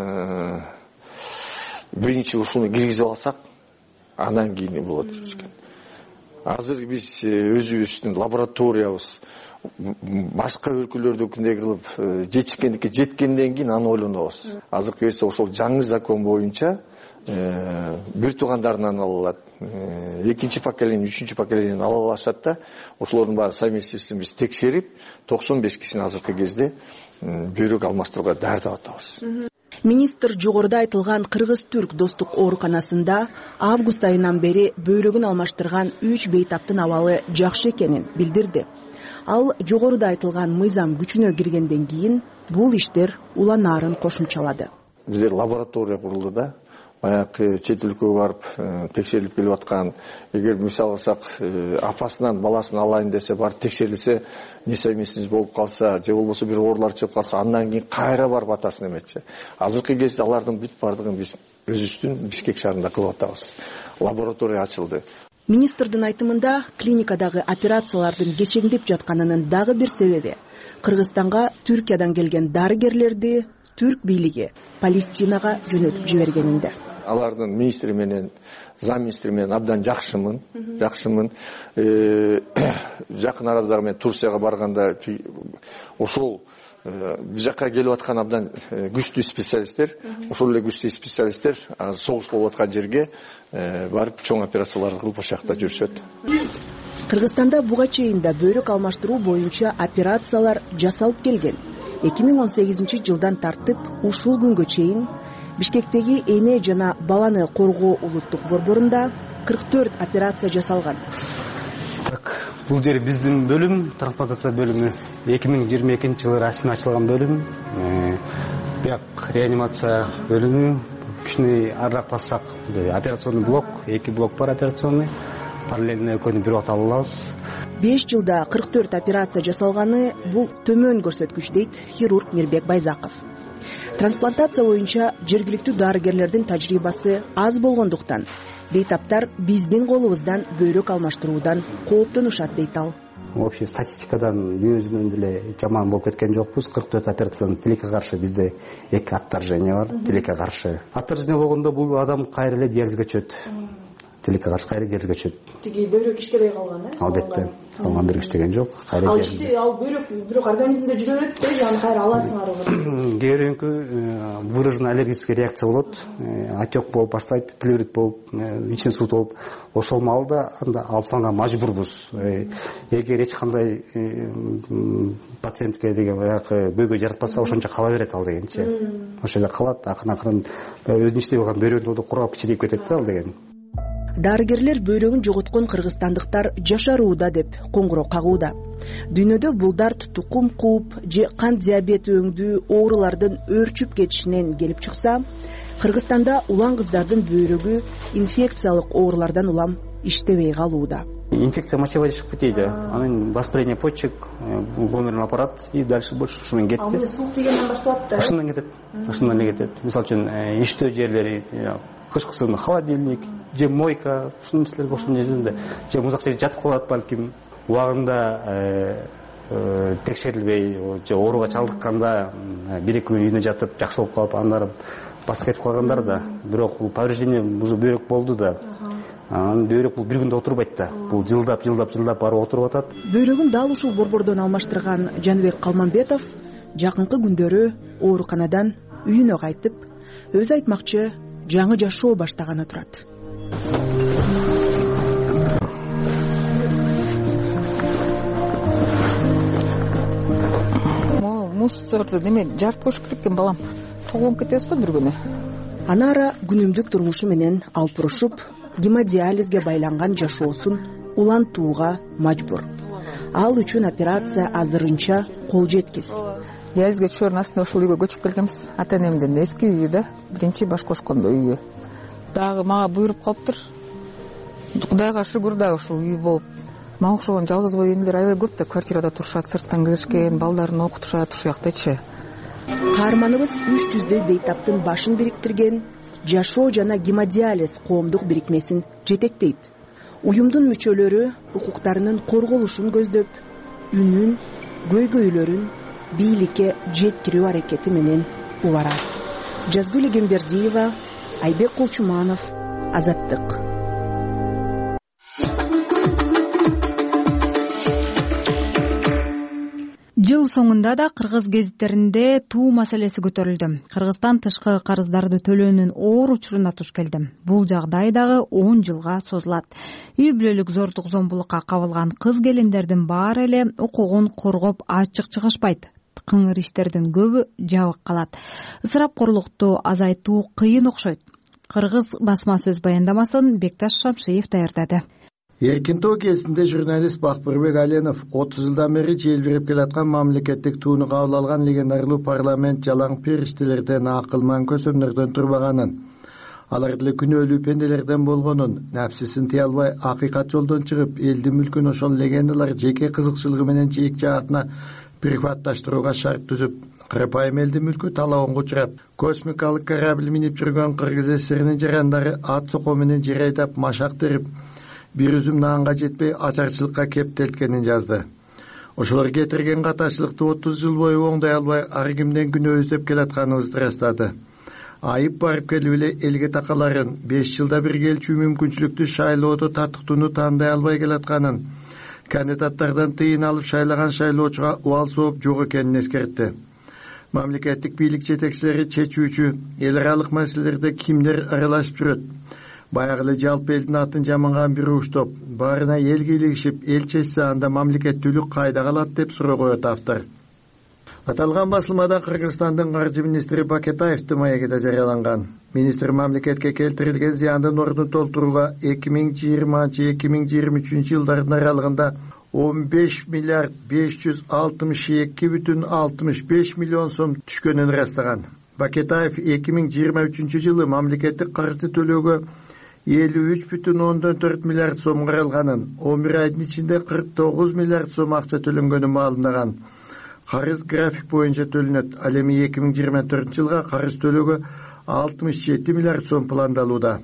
биринчи ушуну киргизип алсак, андан кийин болот. Азыр биз өзүбүздүн лабораториябыз башка өлкөлөрдүкүндөй кылып жетишкендикке жеткенден кийин аны ойлонобуз. Азыркы кезде ошол жаңы закон боюнча бир туугандарынан ала алат, экинчи поколение, үчүнчү поколениеден ала алышат да, ошолордун баары совместительствосун биз текшерип, токсон беш кишини азыркы кезде бөйрөк алмаштырууга даярдап атабыз. Министр жогоруда айтылган Кыргыз-Түрк достук ооруканасында август айынан бери бөйрөгүн алмаштырган үч бейтаптын абалы жакшы экенин билдирди. Ал жогоруда айтылган мыйзам күчүнө киргенден кийин бул иштер уланаарын кошумчалады. Бизде лаборатория курулду да. Баягы чет өлкөгө барып текшерилип келип аткан, эгер мисал алсак апасынан баласын алайын десе, барып текшерилсе, несовместимость болуп калса, же болбосо бир оорулар чыгып калса, андан кийин кайра барып атасын эметчи. Азыркы кезде алардын бүт бардыгын биз өзүбүздүн Бишкек шаарында кылып атабыз. Лаборатория ачылды. Министрдин айтымында клиникадагы операциялардын кечеңдеп жатканынын дагы бир себеби Кыргызстанга Түркиядан келген дарыгерлерди түрк бийлиги Палестинага жөнөтүп жибергенинде. Алардын министри менен, зам министри менен абдан жакшымын, жакшымын. Жакын арада мен Турцияга барганда ошол биз жака келип аткан абдан күчтүү специалисттер, ошол эле күчтүү специалисттер согуш болуп аткан жерге барып чоң операцияларды кылып ошол жакта жүрүшөт. Кыргызстанда буга чейин да бөйрөк алмаштыруу боюнча операциялар жасалып келген. эки миң он сегизинчи жылдан тартып ушул күнгө чейин Бишкектеги эне жана баланы коргоо улуттук борборунда кырк төрт операция жасалган. Так, бул жер биздин бөлүм, трансплантация бөлүмү эки миң жыйырма экинчи жылы расмий ачылган бөлүм. Бияк реанимация бөлүмү, кичине арыраак бассак, операционный блок, эки блок бар операционный. Параллельно экөөнү бир убакта ала алабыз. беш жылда кырк төрт операция жасалганы бул төмөн көрсөткүч дейт хирург Мирбек Байзаков. Трансплантация боюнча жергиликтүү дарыгерлердин тажрыйбасы аз болгондуктан бейтаптар биздин колубуздан бөйрөк алмаштыруудан кооптонушат дейт ал. Вообще статистикадан өзүнөн деле жаман болуп кеткен жокпуз. кырк төрт операциядан тилекке каршы бизде эки отторжение бар, тилекке каршы. Отторжение болгондо бул адам кайра эле диализге түшөт. Тилекке каршы кайра диализге түшөт. Тиги бөйрөк иштебей калган, э? Албетте. Калган бөйрөк иштеген жок. Кайра ал ишти, ал бөйрөк бирок организмде жүрө берет да, аны кайра аласыңар. Кээ бирөөнкү выраженный аллергический реакция болот. Отек болуп баштайт, плеврит болуп, ичин суу болуп, ошол маалда анда алып салганга мажбурбуз. Эгер эч кандай пациентке деген баягы бөйгө жаратпаса, ошончо кала берет ал дегенчи. Ошол эле калат, акырын-акырын өзүнүн иштеп калган бөйрөгүн курап чирейип кетет да ал деген. Дарыгерлер бөйрөгүн жоготкон кыргызстандыктар жашарууда деп коңгуроо кагууда. Дүйнөдө бул дарт тукум кууп же кант диабети өңдүү оорулардын өөрчүп кетишинен келип чыкса, Кыргызстанда улан кыздардын бөйрөгү инфекциялык оорулардан улам иштебей калууда. Инфекция мочеводящих путей, анын воспаление почек, гломерулный аппарат и дальше больше ушунан кетти. А мына суук дегенден башталат да. Ушундан кетет. Ушундан эле кетет. Мисалы үчүн иштөө жерлери, кышкысын холодильник, же мойка, ушунун нерселерге ошон жерде же музак жерде жатып калат балким. Убагында текшерилбей, же ооруга чалдыкканда бир эки күн үйүнө жатып жакшы болуп калып, андары басып кетип калгандар да. Бирок бул повреждение уже бөйрөк болду да. Анын бөйрөк бул бир күндө отурбайт да. Бул жылдап, жылдап, жылдап барып отуруп атат. Бөйрөгүн дал ушул борбордон алмаштырган Жаныбек Калманбетов жакынкы күндөрү ооруканадан үйүнө кайтып, өзү айтмакчы жаңы жашоо баштаганы турат. Мусорду неме жарып коюш керек экен, балам. Тоголуп кетебиз го бир күнү. Анара күнүмдүк турмушу менен алпурушуп, гемодиализге байланган жашоосун улантууга мажбур. Ал үчүн операция азырынча кол жеткис. Диализге түшөрүн астында ушул үйгө көчүп келгенбиз. Ата-энемдин эски үйү да, биринчи баш кошкондо үйү. Дагы мага буйруп калыптыр. Кудайга шүгүр да ушул үй болуп. Мага окшогон жалгыз бой энелер аябай көп да квартирада турушат, сырттан киришкен, балдарын окутушат ушул жактачы. Каарманыбыз үч жүздөй бейтаптын башын бириктирген жашоо жана гемодиализ коомдук бирикмесин жетектейт. Уюмдун мүчөлөрү укуктарынын корголушун көздөп, үнүн, көйгөйлөрүн бийликке жеткирүү аракети менен убарат. Жазгүл Эгембердиева, Айбек Кулчуманов, Азаттык. Жыл соңунда да кыргыз гезиттеринде туу маселеси көтөрүлдү. Кыргызстан тышкы карыздарды төлөөнүн оор учуруна туш келди. Бул жагдай дагы он жылга созулат. Үй бүлөлүк зордук зомбулукка кабылган кыз келиндердин баары эле укугун коргоп ачык чыгышпайт. Кыңыр иштердин көбү жабык калат. Ысырапкорлукту азайтуу кыйын окшойт. Кыргыз басма сөз баяндамасын Бекташ Шамшиев даярдады. Эркинтоо кезинде журналист Бакбырбек Аленов отуз жылдан бери желбиреп келаткан мамлекеттик тууну кабыл алган легендарлуу парламент жалаң периштелерден, акылман көсөмдөрдөн турбаганын, алар деле күнөөлүү пенделерден болгонун, нафсисин тыя албай акыйкат жолдон чыгып, элдин мүлкүн ошол легендалар жеке кызыкчылыгы менен жээк жаатына прихватташтырууга шарт түзүп, карапайым элдин мүлкү талоонго учурап, космикалык корабль минип жүргөн Кыргыз ССРинин жарандары ат соко менен жер айдап, машак терип, бир үзүм наанга жетпей ачарчылыкка кептелткенин жазды. Ошолор кетирген катачылыкты отуз жыл бою оңдой албай ар кимден күнөө издеп келатканыбызды ырастады. Айып барып келип эле элге такаларын, беш жылда бир келчү мүмкүнчүлүктү шайлоодо татыктууну таандай албай келатканын, кандидаттардан тыйын алып шайлаган шайлоочуга убал сооп жок экенин эскертти. Мамлекеттик бийлик жетекчилери чечүүчү эл аралык маселелерде кимдер аралашып жүрөт? Баягы эле жалпы элдин атын жаманган бир уштоп, баарына элге илигишип, эл чечсе анда мамлекеттүүлүк кайда калат деп суроо коет автор. Аталган басылмада Кыргызстандын каржы министри Бакетаевдин маеги да жарыяланган. Министр мамлекетке келтирилген зыяндын ордун толтурууга эки миң жыйырманчы эки миң жыйырма үчүнчү жылдардын аралыгында он беш миллиард беш жүз алтымыш эки бүтүн алтымыш беш миллион сом түшкөнүн ырастаган. Бакетаев эки миң жыйырма үчүнчү жылы мамлекеттик каржы төлөөгө элүү үч бүтүн ондон төрт миллиард сом каралганын, он бир айдын ичинде кырк тогуз миллиард сом акча төлөнгөнүн маалымдаган. Карыз график боюнча төлөнөт. Ал эми эки миң жыйырма төртүнчү жылга карыз төлөөгө алтымыш жети миллиард сом пландалууда.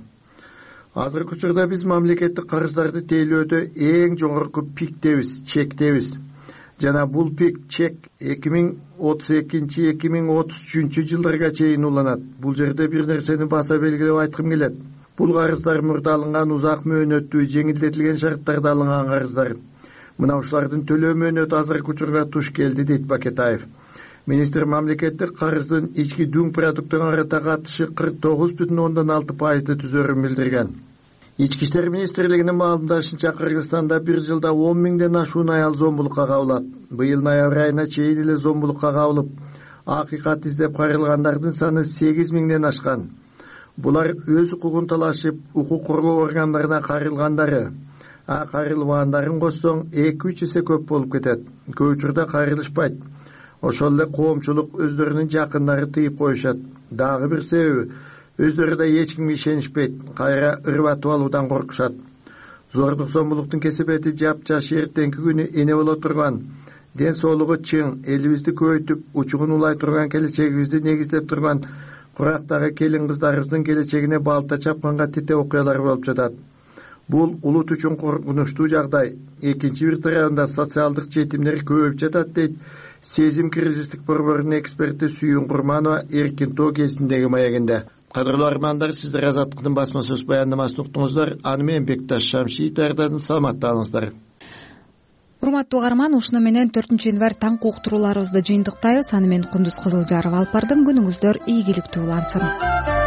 Азыркы учурда биз мамлекеттик карыздарды тейлөөдө эң жогорку пиктебиз, чектебиз. Жана бул пик чек эки миң отуз экинчи эки миң отуз үчүнчү жылдарга чейин уланат. Бул жерде бир нерсени баса белгилеп айткым келет. Бул карыздар мурда алынган узак мөөнөттүү, жеңилдетилген шарттарда алынган карыздар. Мына ушулардын төлөө мөөнөтү азыркы учурга туш келди, дейт Бакетаев. Министр мамлекеттик карыздын ички дүң продуктуна карата катышы кырк тогуз бүтүн ондон алты пайызды түзөрүн билдирген. Ички иштер министрлигинин маалымдашынча, Кыргызстанда бир жылда он миңден ашуун аял зомбулукка кабылат. Быйыл ноябрь айына чейин эле зомбулукка кабылып, акыйкат издеп кайрылгандардын саны сегиз миңден ашкан. Булар өз укугун талашып, укук коргоо органдарына кайрылгандары, а кайрылбагандарын кошсоң эки үч эсе көп болуп кетет. Көп учурда кайрылышпайт. Ошол эле коомчулук өздөрүнүн жакындары тыйып коюшат. Дагы бир себеби, өздөрү да эч кимге ишенишпейт, кайра ырбатып алуудан коркушат. Зордук зомбулуктун кесепети жапжаш эртеңки күнү эне боло турган, ден соолугу чың, элибизди көбөйтүп, учугун улай турган келечегибизди негиздеп турган курактагы келин кыздарыбыздын келечегине балта чапканга тете окуялар болуп жатат. Бул улут үчүн коркунучтуу жагдай. Экинчи бир тарабында социалдык жетимдер көбөйүп жатат, дейт Сезим кризистик борборунун эксперти Сүйүн Курманова Эркинтоо кезиндеги маегинде. Кадырлуу армандар, сиздер Азаттыктын басма сөз баяндамасын уктуңуздар. Аны менен Бекташ Шамшиев даярдадым. Саламатта болуңуздар. урматтуу угарман, ушуну менен төртүнчү январь таңкы уктурууларыбызды жыйынтыктайбыз. Аны мен Кундуз Кызылжарова алып бардым. Күнүңүздөр ийгиликтүү улансын.